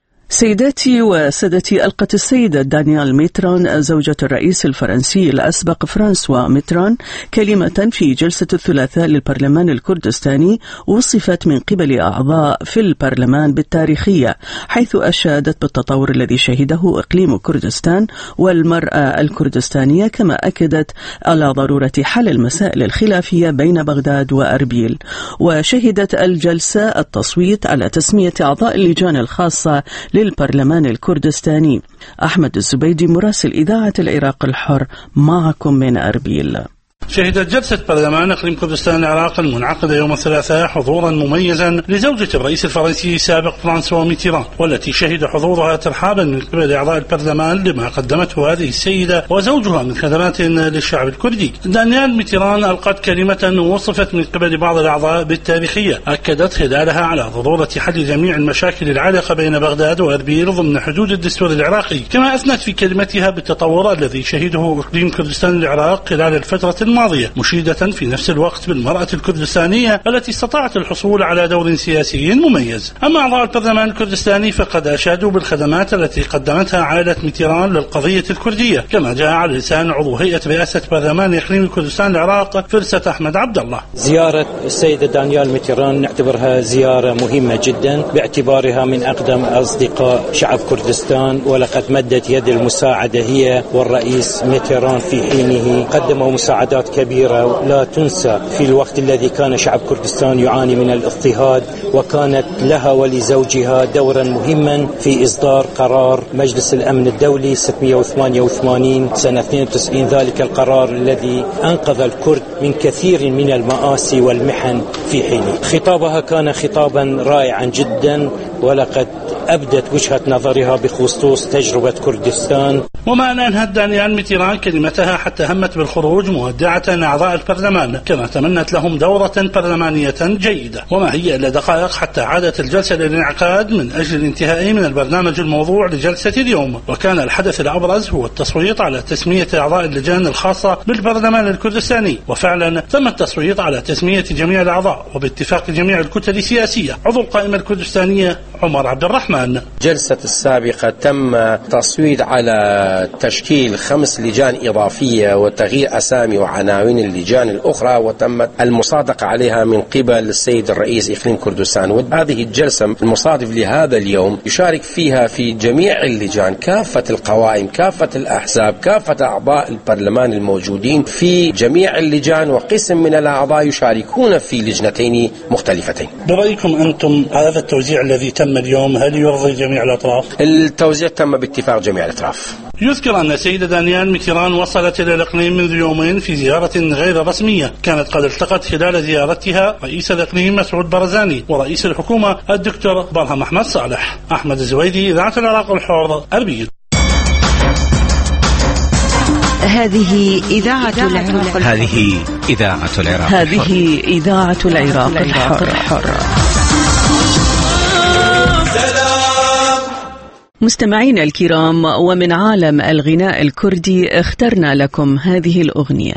سيداتي وسادتي، ألقت السيدة دانيال ميتران زوجة الرئيس الفرنسي الأسبق فرانسوا ميتران كلمة في جلسة الثلاثاء للبرلمان الكردستاني وصفت من قبل أعضاء في البرلمان بالتاريخية، حيث أشادت بالتطور الذي شهده إقليم كردستان والمرأة الكردستانية، كما أكدت على ضرورة حل المسائل الخلافية بين بغداد وأربيل. وشهدت الجلسة التصويت على تسمية أعضاء اللجان الخاصة للبرلمان الكردستاني. أحمد الزبيدي مراسل إذاعة العراق الحر معكم من أربيل. شهدت جلسة برلمان إقليم كردستان العراق المنعقدة يوم الثلاثاء حضورا مميزا لزوجة الرئيس الفرنسي السابق فرانسوا ميتيران، والتي شهد حضورها ترحابا من قبل أعضاء البرلمان لما قدمته هذه السيدة وزوجها من خدمات للشعب الكردي. دانيال ميتيران ألقت كلمة وصفت من قبل بعض الأعضاء بالتاريخية، أكدت خلالها على ضرورة حل جميع المشاكل العالقة بين بغداد وأربيل ضمن حدود الدستور العراقي، كما أثنت في كلمتها بالتطور الذي شهده إقليم كردستان العراق خلال الفترة الماضية، مشيدة في نفس الوقت بالمرأة الكردستانية التي استطاعت الحصول على دور سياسي مميز. أما أعضاء البرلمان الكردستاني فقد أشادوا بالخدمات التي قدمتها عائلة ميتيران للقضية الكردية، كما جاء على لسان عضو هيئة رئاسة برلمان إقليم كردستان العراق فرسة أحمد عبد الله. زيارة السيدة دانيال ميتيران نعتبرها زيارة مهمة جدا باعتبارها من أقدم أصدقاء شعب كردستان، ولقد مدت يد المساعدة هي والرئيس ميتيران في حينه، قدموا مساعدات كبيرة لا تنسى في الوقت الذي كان شعب كردستان يعاني من الاضطهاد، وكانت لها ولزوجها دورا مهما في إصدار قرار مجلس الأمن الدولي ستمئة وثمانية وثمانين سنة اثنين وتسعين، ذلك القرار الذي أنقذ الكرد من كثير من المآسي والمحن في حينه. خطابها كان خطابا رائعا جدا، ولقد أبدت وجهة نظرها بخصوص تجربة كردستان. وما أن أنهت دانيال ميتيران كلمتها حتى همت بالخروج مودعة أعضاء البرلمان، كما تمنت لهم دورة برلمانية جيدة. وما هي إلا دقائق حتى عادت الجلسة للانعقاد من أجل الانتهاء من البرنامج الموضوع لجلسة اليوم، وكان الحدث الأبرز هو التصويت على تسمية أعضاء اللجان الخاصة بالبرلمان الكردستاني. وفعلا تم التصويت على تسمية جميع الأعضاء وباتفاق جميع الكتل السياسية. عضو القائمة الكردستانية عمر عبد الرحمن. جلسة السابقة تم تصويت على تشكيل خمس لجان إضافية وتغيير أسامي وعناوين اللجان الأخرى، وتمت المصادقة عليها من قبل السيد الرئيس إقليم كردستان. وهذه الجلسة المصادف لهذا اليوم يشارك فيها في جميع اللجان كافة القوائم، كافة الأحزاب، كافة أعضاء البرلمان الموجودين في جميع اللجان، وقسم من الأعضاء يشاركون في لجنتين مختلفتين. برأيكم أنتم هذا التوزيع الذي تم اليوم هل يرضي جميع الأطراف؟ التوزيع تم باتفاق جميع الأطراف. يذكر أن السيدة دانيال ميتيران وصلت إلى الإقليم منذ يومين في زيارة غير رسمية، كانت قد التقت خلال زيارتها رئيس الإقليم مسعود برزاني ورئيس الحكومة الدكتور برهم أحمد صالح. أحمد الزويدي، إذاعة العراق الحر، أربيل. هذه إذاعة العراق الحر. هذه إذاعة العراق هذه إذاعة العراق الحر. مستمعينا الكرام، ومن عالم الغناء الكردي اخترنا لكم هذه الأغنية.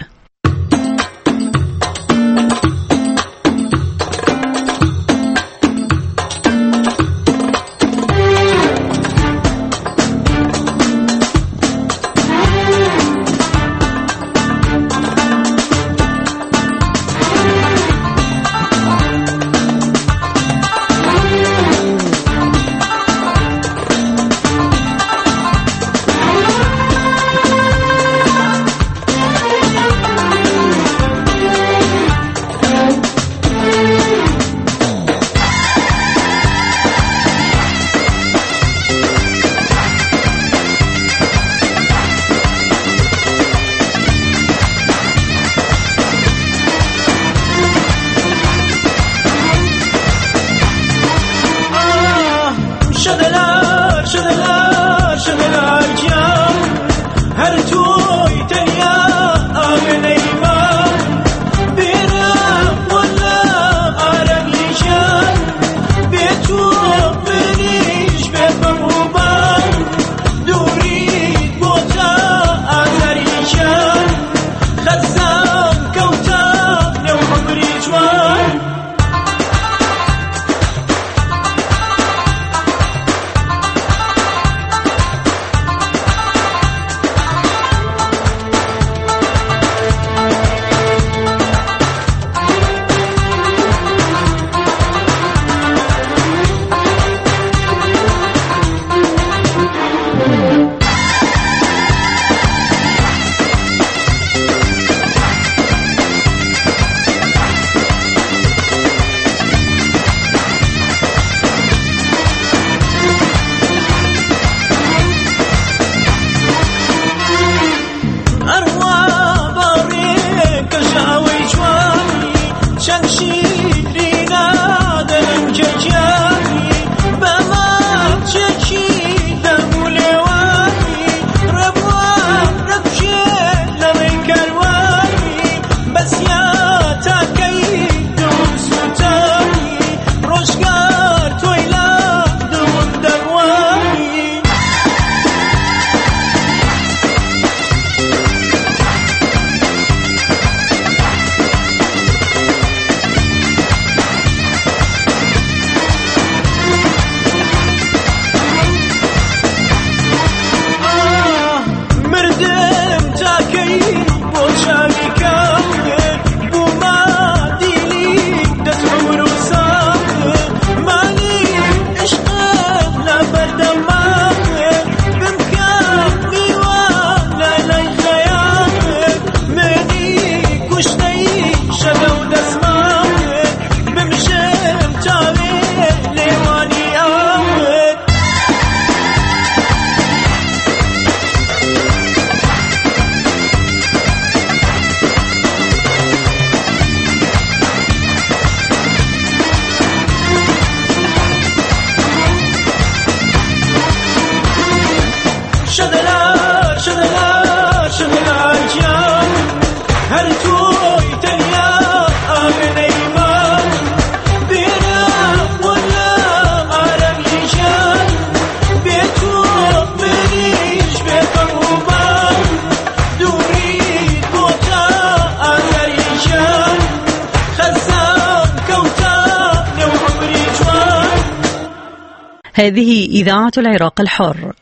هذه إذاعة العراق الحر.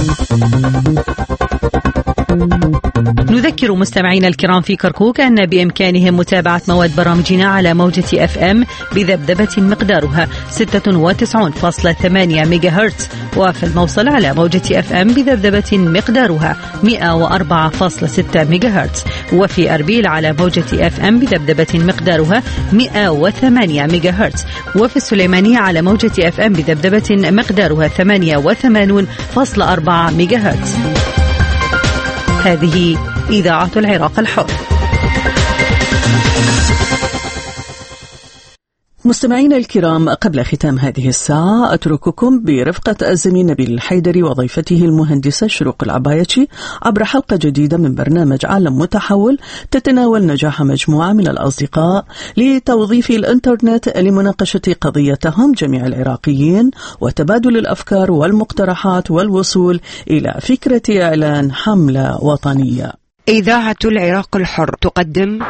نذكر مستمعينا الكرام في كركوك أن بإمكانهم متابعة مواد برامجنا على موجة أف أم بذبذبة مقدارها ستة وتسعين فاصلة ثمانية ميجا هرتز، وفي الموصل على موجة أف أم بذبذبة مقدارها مئة وأربعة فاصلة ستة ميجا هرتز، وفي أربيل على موجة أف أم بذبذبة مقدارها مئة وثمانية ميجا هرتز، وفي السليمانية على موجة أف أم بذبذبة مقدارها ثمانية وثمانين فاصلة أربعة ميجا هرتز. هذه إذاعة العراق الحر. مستمعينا الكرام، قبل ختام هذه الساعة أترككم برفقة الزميل نبيل الحيدري وضيفته المهندسة شروق العبايتي عبر حلقة جديدة من برنامج عالم متحول تتناول نجاح مجموعة من الأصدقاء لتوظيف الإنترنت لمناقشة قضيتهم جميع العراقيين وتبادل الأفكار والمقترحات والوصول إلى فكرة إعلان حملة وطنية. إذاعة العراق الحر تقدم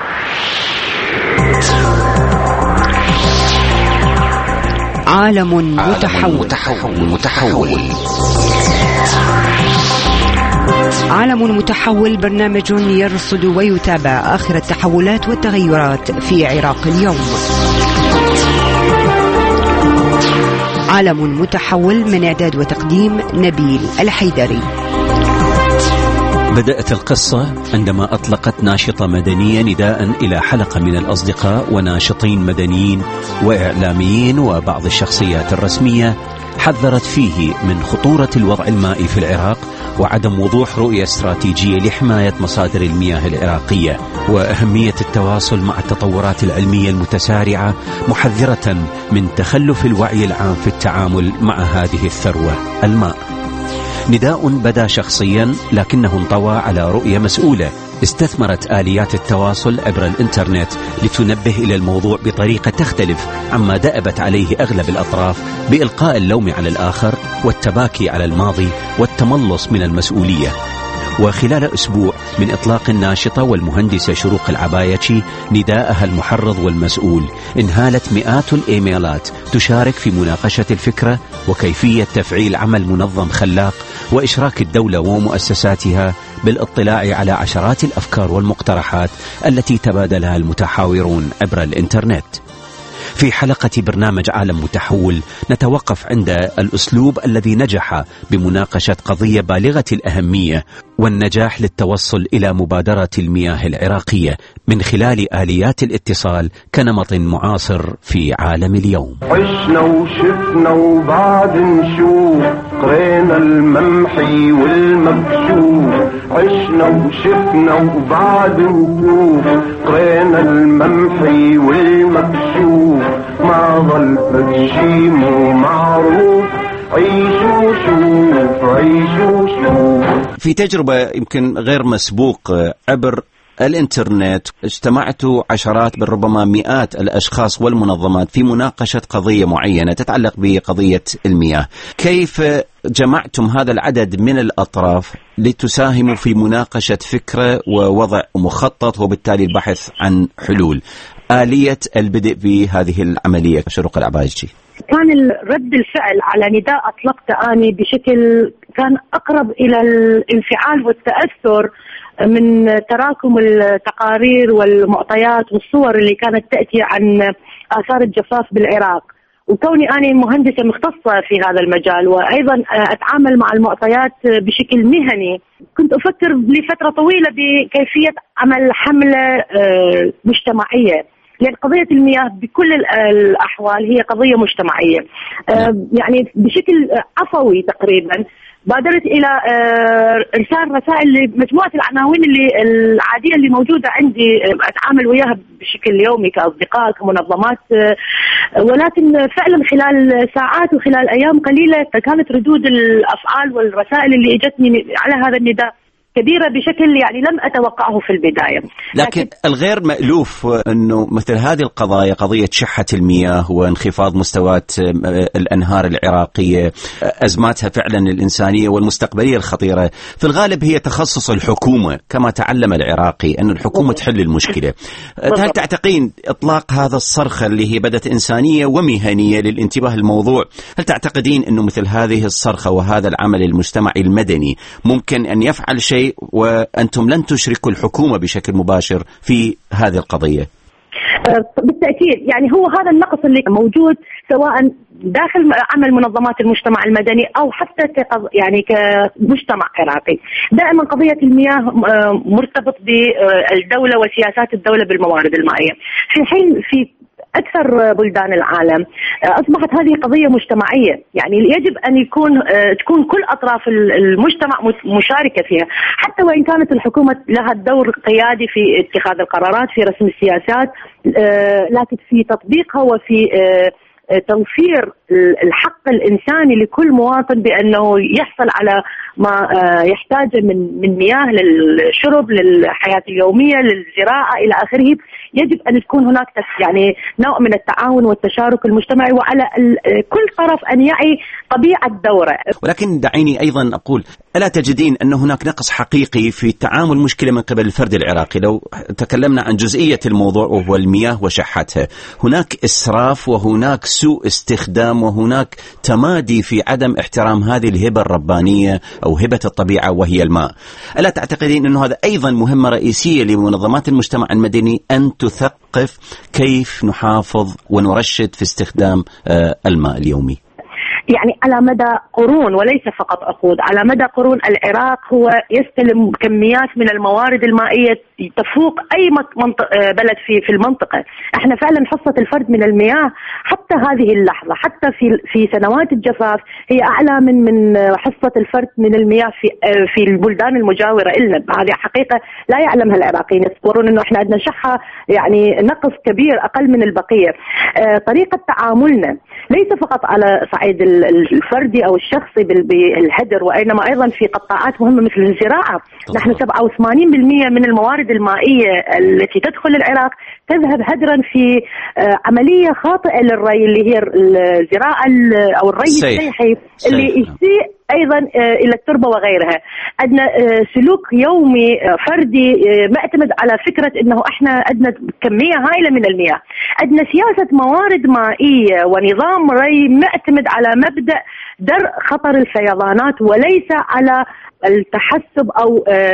عالم متحول. متحول متحول عالم متحول برنامج يرصد ويتابع آخر التحولات والتغيرات في عراق اليوم. عالم متحول من إعداد وتقديم نبيل الحيدري. بدأت القصة عندما أطلقت ناشطة مدنية نداء إلى حلقة من الأصدقاء وناشطين مدنيين وإعلاميين وبعض الشخصيات الرسمية، حذرت فيه من خطورة الوضع المائي في العراق وعدم وضوح رؤية استراتيجية لحماية مصادر المياه العراقية وأهمية التواصل مع التطورات العلمية المتسارعة، محذرة من تخلف الوعي العام في التعامل مع هذه الثروة الماء. نداء بدا شخصيا لكنه انطوى على رؤية مسؤولة استثمرت آليات التواصل عبر الإنترنت لتنبه إلى الموضوع بطريقة تختلف عما دأبت عليه أغلب الأطراف بإلقاء اللوم على الآخر والتباكي على الماضي والتملص من المسؤولية. وخلال أسبوع من إطلاق الناشطة والمهندسة شروق العبايتي نداءها المحرض والمسؤول، انهالت مئات الإيميلات تشارك في مناقشة الفكرة وكيفية تفعيل عمل منظم خلاق وإشراك الدولة ومؤسساتها بالاطلاع على عشرات الأفكار والمقترحات التي تبادلها المتحاورون عبر الإنترنت. في حلقة برنامج عالم متحول نتوقف عند الأسلوب الذي نجح بمناقشة قضية بالغة الأهمية والنجاح للتوصل إلى مبادرة المياه العراقية من خلال آليات الاتصال كنمط معاصر في عالم اليوم. عشنا وشفنا وبعد نشوف قرينا الممحي والمكشوف، عشنا وشفنا وبعد نشوف قرينا الممحي والمكشوف، ما ظل فدشي مو معروف، عيشوا شوف عيشوا شوف. في تجربة يمكن غير مسبوق عبر الإنترنت اجتمعتوا عشرات بل ربما مئات الأشخاص والمنظمات في مناقشة قضية معينة تتعلق بقضية المياه. كيف جمعتم هذا العدد من الأطراف لتساهموا في مناقشة فكرة ووضع مخطط وبالتالي البحث عن حلول؟ آلية البدء بهذه العملية شروق العبايتي. كان رد الفعل على نداء أطلقته أني بشكل كان أقرب إلى الانفعال والتأثر من تراكم التقارير والمعطيات والصور اللي كانت تأتي عن آثار الجفاف بالعراق، وكوني أنا مهندسة مختصة في هذا المجال وأيضا أتعامل مع المعطيات بشكل مهني، كنت أفكر لفترة طويلة بكيفية عمل حملة مجتمعية، لأن قضية المياه بكل الأحوال هي قضية مجتمعية. يعني بشكل عفوي تقريبا بادرت إلى إرسال رسائل لمجموعة العناوين اللي العادية اللي موجودة عندي أتعامل وياها بشكل يومي كأصدقاء كمنظمات، ولكن فعلا خلال ساعات وخلال أيام قليلة كانت ردود الأفعال والرسائل اللي إجتني على هذا النداء كبيرة بشكل يعني لم أتوقعه في البداية. لكن, لكن الغير مألوف أنه مثل هذه القضايا، قضية شحة المياه وانخفاض مستويات الأنهار العراقية، أزماتها فعلا الإنسانية والمستقبلية الخطيرة، في الغالب هي تخصص الحكومة كما تعلم العراقي أن الحكومة تحل المشكلة. هل تعتقدين إطلاق هذا الصرخة اللي هي بدت إنسانية ومهنية للانتباه للموضوع، هل تعتقدين أنه مثل هذه الصرخة وهذا العمل المجتمعي المدني ممكن أن يفعل شيء وأنتم لن تشركوا الحكومة بشكل مباشر في هذه القضية؟ بالتأكيد، يعني هو هذا النقص اللي موجود سواء داخل عمل منظمات المجتمع المدني أو حتى يعني كمجتمع عراقي. دائما قضية المياه مرتبط بالدولة وسياسات الدولة بالموارد المائية، في حين في أكثر بلدان العالم. أصبحت هذه قضية مجتمعية، يعني يجب أن يكون تكون كل أطراف المجتمع مشاركة فيها، حتى وإن كانت الحكومة لها الدور قيادي في اتخاذ القرارات في رسم السياسات، لكن في تطبيقها وفي توفير الحق الإنساني لكل مواطن بأنه يحصل على ما يحتاجه من من مياه للشرب، للحياة اليومية، للزراعة إلى آخره. يجب أن تكون هناك يعني نوع من التعاون والتشارك المجتمعي، وعلى كل طرف أن يعي طبيعة دوره. ولكن دعيني أيضا أقول، ألا تجدين أن هناك نقص حقيقي في تعامل المشكلة من قبل الفرد العراقي؟ لو تكلمنا عن جزئية الموضوع وهو المياه وشحتها، هناك إسراف وهناك سوء استخدام وهناك تمادي في عدم احترام هذه الهبة الربانية أو هبة الطبيعة وهي الماء. ألا تعتقدين أن هذا أيضا مهمة رئيسية لمنظمات المجتمع المدني أن تثقف كيف نحافظ ونرشد في استخدام الماء اليومي؟ يعني على مدى قرون وليس فقط عقود، على مدى قرون العراق هو يستلم كميات من الموارد المائية تفوق أي منطقة بلد في في المنطقة. احنا فعلا حصة الفرد من المياه حتى هذه اللحظة، حتى في في سنوات الجفاف، هي أعلى من من حصة الفرد من المياه في في البلدان المجاورة إلنا. هذه حقيقة لا يعلمها العراقيين، يتصورون إنه احنا عندنا شحة يعني نقص كبير أقل من البقية. طريقة تعاملنا ليس فقط على صعيد الفردي أو الشخصي بالهدر، وإنما أيضا في قطاعات مهمة مثل الزراعة. نحن سبعة وثمانين بالمئة من الموارد المائية التي تدخل العراق تذهب هدرا في عملية خاطئة للري، اللي هي الزراعة أو الري السيحي اللي يسيء أيضا إلى التربة وغيرها. عندنا سلوك يومي فردي معتمد على فكرة إنه إحنا عندنا كمية هائلة من المياه. عندنا سياسة موارد مائية ونظام ري معتمد على مبدأ درء خطر الفيضانات، وليس على التحسب أو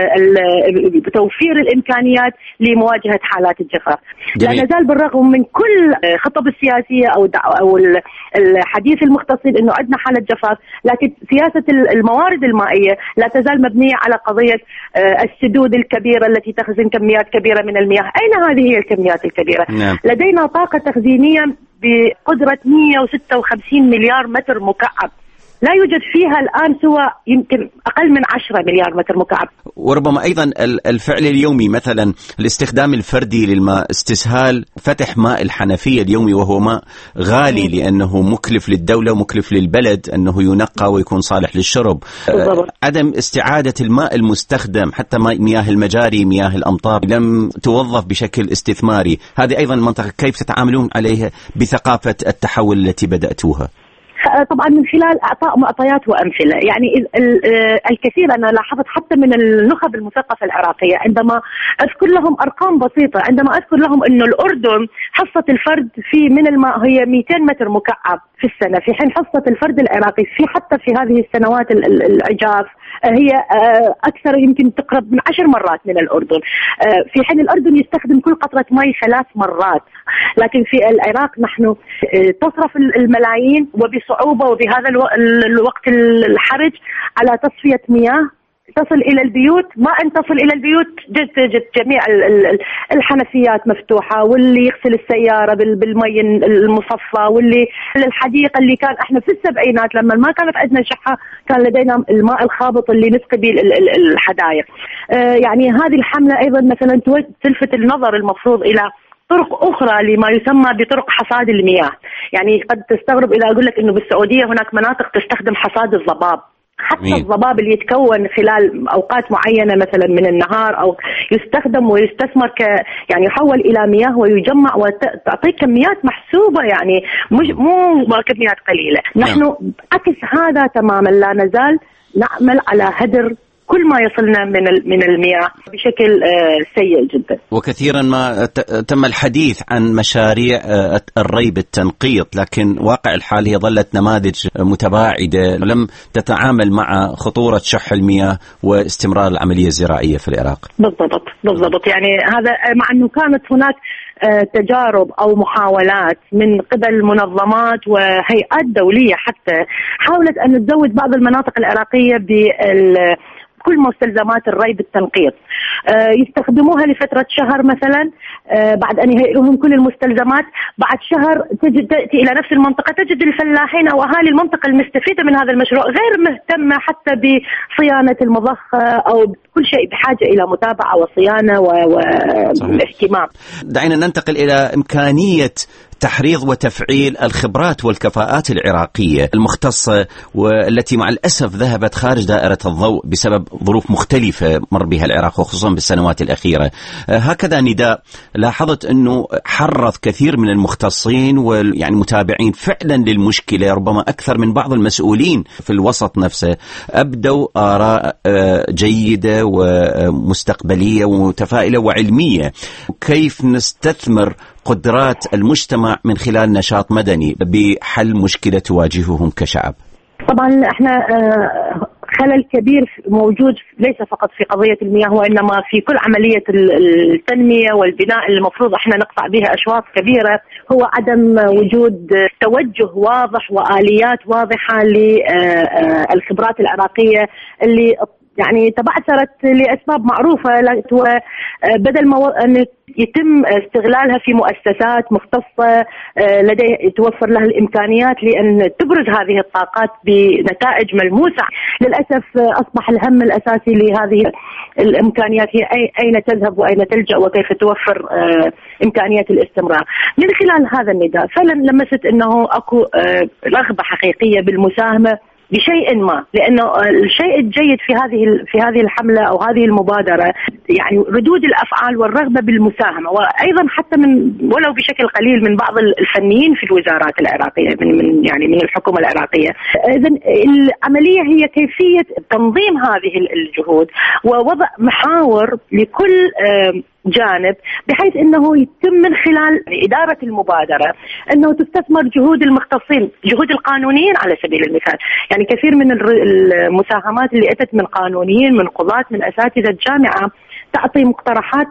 توفير الإمكانيات لمواجهة حالات الجفاف. لا نزال بالرغم من كل خطب السياسية أو أو الحديث المختصين إنه عندنا حالة جفاف، لكن سياسة الموارد المائية لا تزال مبنية على قضية السدود الكبيرة التي تخزن كميات كبيرة من المياه. أين هذه هي الكميات الكبيرة؟ نعم. لدينا طاقة تخزينية بقدرة مئة وستة وخمسين مليار متر مكعب، لا يوجد فيها الآن سوى يمكن أقل من عشرة مليار متر مكعب. وربما أيضا الفعل اليومي، مثلا الاستخدام الفردي للماء، استسهال فتح ماء الحنفية اليومي وهو ماء غالي لأنه مكلف للدولة ومكلف للبلد أنه ينقى ويكون صالح للشرب. بالضبط. عدم استعادة الماء المستخدم، حتى مياه المجاري، مياه الأمطار لم توظف بشكل استثماري. هذه أيضا منطقة كيف تتعاملون عليها بثقافة التحول التي بدأتوها؟ طبعا من خلال اعطاء معطيات وامثله. يعني الكثير انا لاحظت حتى من النخب المثقفه العراقيه عندما اذكر لهم ارقام بسيطه، عندما اذكر لهم انه الاردن حصه الفرد في من الماء هي مئتين متر مكعب في السنه، في حين حصه الفرد العراقي في حتى في هذه السنوات العجاف هي اكثر، يمكن تقرب من عشر مرات من الاردن، في حين الاردن يستخدم كل قطره ماء ثلاث مرات. لكن في العراق نحن تصرف الملايين وبصعوبة وبهذا الوقت الحرج على تصفية مياه تصل إلى البيوت. ما أن تصل إلى البيوت تجد جميع الحنفيات مفتوحة، واللي يغسل السيارة بالمي المصفى، واللي الحديقة اللي كان احنا في السبعينات لما ما كانت عندنا شحة كان لدينا الماء الخابط اللي نسقي به الحدائق. يعني هذه الحملة أيضا مثلا تلفت النظر المفروض إلى طرق أخرى لما يسمى بطرق حصاد المياه. يعني قد تستغرب إلى أقول لك إنه بالسعودية هناك مناطق تستخدم حصاد الضباب، حتى مين. الضباب اللي يتكون خلال أوقات معينة مثلا من النهار أو يستخدم ويستثمر ك يعني يحول إلى مياه ويجمع وتعطيك كميات محسوبة، يعني مش مو كميات قليلة. نحن عكس هذا تماما، لا نزال نعمل على هدر كل ما يصلنا من من المياه بشكل سيء جدا. وكثيرا ما تم الحديث عن مشاريع الري بالتنقيط، لكن واقع الحال هي ظلت نماذج متباعدة، لم تتعامل مع خطورة شح المياه واستمرار العملية الزراعية في العراق. بالضبط بالضبط. يعني هذا مع أنه كانت هناك تجارب أو محاولات من قبل منظمات وهيئات دولية حتى حاولت أن تزود بعض المناطق العراقية بال كل مستلزمات الري بالتنقيط. يستخدموها لفترة شهر مثلا، بعد أن يهيئوهم كل المستلزمات، بعد شهر تجد تأتي إلى نفس المنطقة تجد الفلاحين أو أهالي المنطقة المستفيدة من هذا المشروع غير مهتمة حتى بصيانة المضخة أو كل شيء بحاجة إلى متابعة وصيانة واهتمام. دعينا ننتقل إلى إمكانية تحريض وتفعيل الخبرات والكفاءات العراقية المختصة والتي مع الأسف ذهبت خارج دائرة الضوء بسبب ظروف مختلفة مر بها العراق وخصوصا بالسنوات الأخيرة. هكذا نداء لاحظت أنه حرض كثير من المختصين ويعني متابعين فعلا للمشكلة، ربما أكثر من بعض المسؤولين في الوسط نفسه، أبدوا آراء جيدة ومستقبلية ومتفائلة وعلمية. كيف نستثمر قدرات المجتمع من خلال نشاط مدني بحل مشكلة تواجههم كشعب؟ طبعا احنا خلل كبير موجود ليس فقط في قضية المياه وإنما في كل عملية التنمية والبناء اللي المفروض احنا نقطع بها أشواط كبيرة، هو عدم وجود توجه واضح وآليات واضحة للخبرات العراقية اللي يعني تبعثرت لأسباب معروفة، بدل ما أن يتم استغلالها في مؤسسات مختصة لديه توفر لها الإمكانيات لأن تبرز هذه الطاقات بنتائج ملموسة. للأسف أصبح الهم الأساسي لهذه الإمكانيات هي أين تذهب وأين تلجأ وكيف توفر إمكانيات الاستمرار. من خلال هذا النداء فعلا لمست أنه أكو رغبة حقيقية بالمساهمة بشيء ما، لأنه الشيء الجيد في هذه في هذه الحملة أو هذه المبادرة يعني ردود الأفعال والرغبة بالمساهمة، وأيضا حتى من ولو بشكل قليل من بعض الفنيين في الوزارات العراقية من من يعني من الحكومة العراقية. إذن العملية هي كيفية تنظيم هذه الجهود ووضع محاور لكل جانب بحيث أنه يتم من خلال إدارة المبادرة أنه تستثمر جهود المختصين، جهود القانونيين على سبيل المثال. يعني كثير من المساهمات اللي أتت من قانونيين، من قضاة، من أساتذة جامعة تعطي مقترحات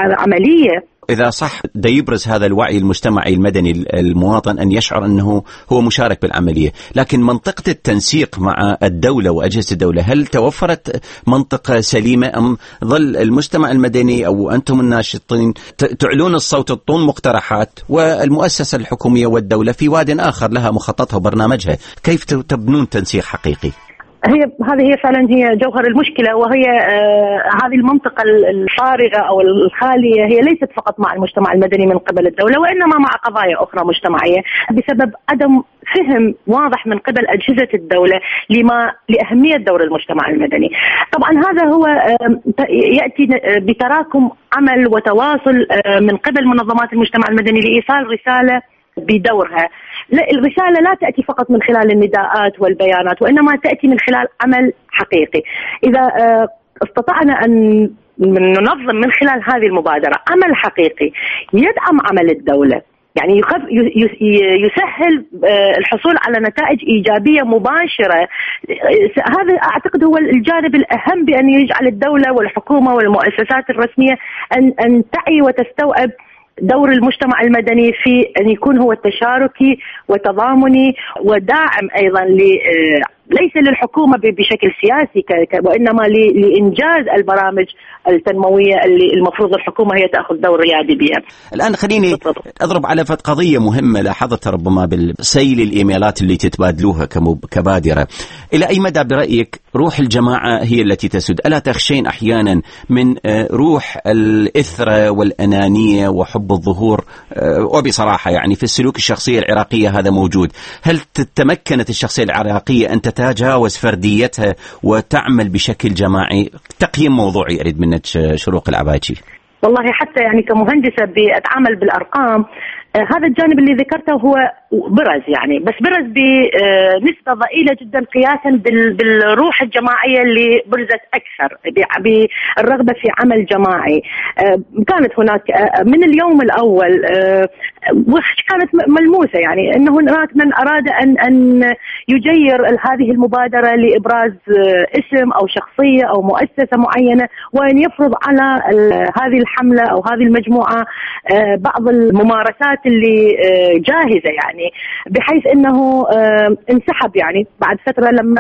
عملية. إذا صح دا يبرز هذا الوعي المجتمعي المدني المواطن أن يشعر أنه هو مشارك بالعملية، لكن منطقة التنسيق مع الدولة وأجهزة الدولة هل توفرت منطقة سليمة أم ظل المجتمع المدني أو أنتم الناشطين تعلون الصوت تعطون مقترحات والمؤسسة الحكومية والدولة في واد آخر لها مخططها وبرنامجها؟ كيف تبنون تنسيق حقيقي؟ هي هذه هي فعلا هي جوهر المشكلة، وهي آه هذه المنطقة الفارغة أو الخالية هي ليست فقط مع المجتمع المدني من قبل الدولة وإنما مع قضايا أخرى مجتمعية بسبب عدم فهم واضح من قبل أجهزة الدولة لما لأهمية دور المجتمع المدني. طبعا هذا هو آه يأتي بتراكم عمل وتواصل آه من قبل منظمات المجتمع المدني لإيصال رسالة بدورها. لا، الرسالة لا تأتي فقط من خلال النداءات والبيانات وإنما تأتي من خلال عمل حقيقي. إذا استطعنا أن ننظم من خلال هذه المبادرة عمل حقيقي يدعم عمل الدولة، يعني يخف يسهل الحصول على نتائج إيجابية مباشرة، هذا أعتقد هو الجانب الأهم بأن يجعل الدولة والحكومة والمؤسسات الرسمية أن أن تعي وتستوعب دور المجتمع المدني في أن يكون هو التشاركي وتضامني وداعم أيضا ل ليس للحكومة بشكل سياسي وإنما لإنجاز البرامج التنموية اللي المفروض الحكومة هي تأخذ دور ريادي بها. الآن خليني أضرب على فت قضية مهمة لاحظتها ربما بالسيل الإيميلات اللي تتبادلوها كبادرة. إلى أي مدى برأيك روح الجماعة هي التي تسد؟ ألا تخشين أحيانا من روح الإثرة والأنانية وحب الظهور؟ وبصراحة يعني في السلوك الشخصية العراقية هذا موجود. هل تمكنت الشخصية العراقية أن تتجاوز فرديتها وتعمل بشكل جماعي؟ تقييم موضوعي أريد منك شروق العباجي. والله حتى يعني كمهندسة بأتعامل بالأرقام آه هذا الجانب اللي ذكرته هو برز يعني بس برز بنسبة ضئيلة جدا قياسا بالروح الجماعية اللي برزت أكثر بالرغبة في عمل جماعي. آه كانت هناك آه من اليوم الأول آه كانت ملموسة يعني أنه هناك من أراد أن أن يجير هذه المبادرة لإبراز آه اسم أو شخصية أو مؤسسة معينة وأن يفرض على هذه الحملة أو هذه المجموعة آه بعض الممارسات اللي جاهزة يعني بحيث أنه انسحب يعني بعد فترة لما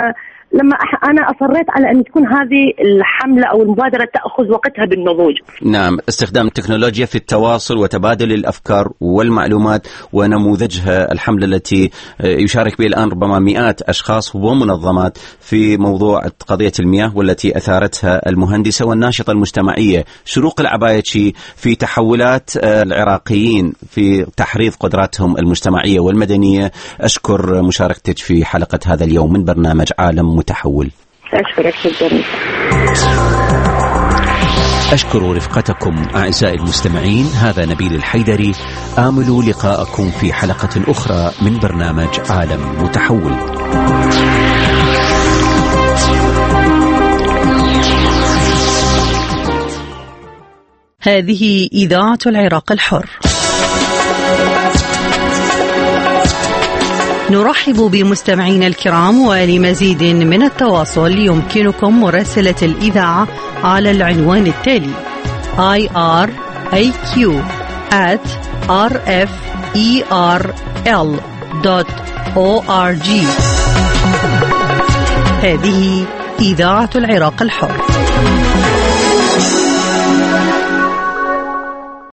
لما أنا أصريت على أن تكون هذه الحملة أو المبادرة تأخذ وقتها بالنضوج. نعم، استخدام التكنولوجيا في التواصل وتبادل الأفكار والمعلومات ونموذجها، الحملة التي يشارك بها الآن ربما مئات أشخاص ومنظمات في موضوع قضية المياه، والتي أثارتها المهندسة والناشطة المجتمعية شروق العبايتشي في تحولات العراقيين في تحريض قدراتهم المجتمعية والمدنية. أشكر مشاركتك في حلقة هذا اليوم من برنامج عالم متحول. أشكرك جدا. أشكر رفقتكم أعزائي المستمعين. هذا نبيل الحيدري، آمل لقاءكم في حلقة أخرى من برنامج عالم متحول. هذه إذاعة العراق الحر. نرحب بمستمعينا الكرام، ولمزيد من التواصل يمكنكم مراسلة الإذاعة على العنوان التالي آي آر إيه كيو آت آر إف إي آر إل دوت أو آر جي. هذه إذاعة العراق الحر.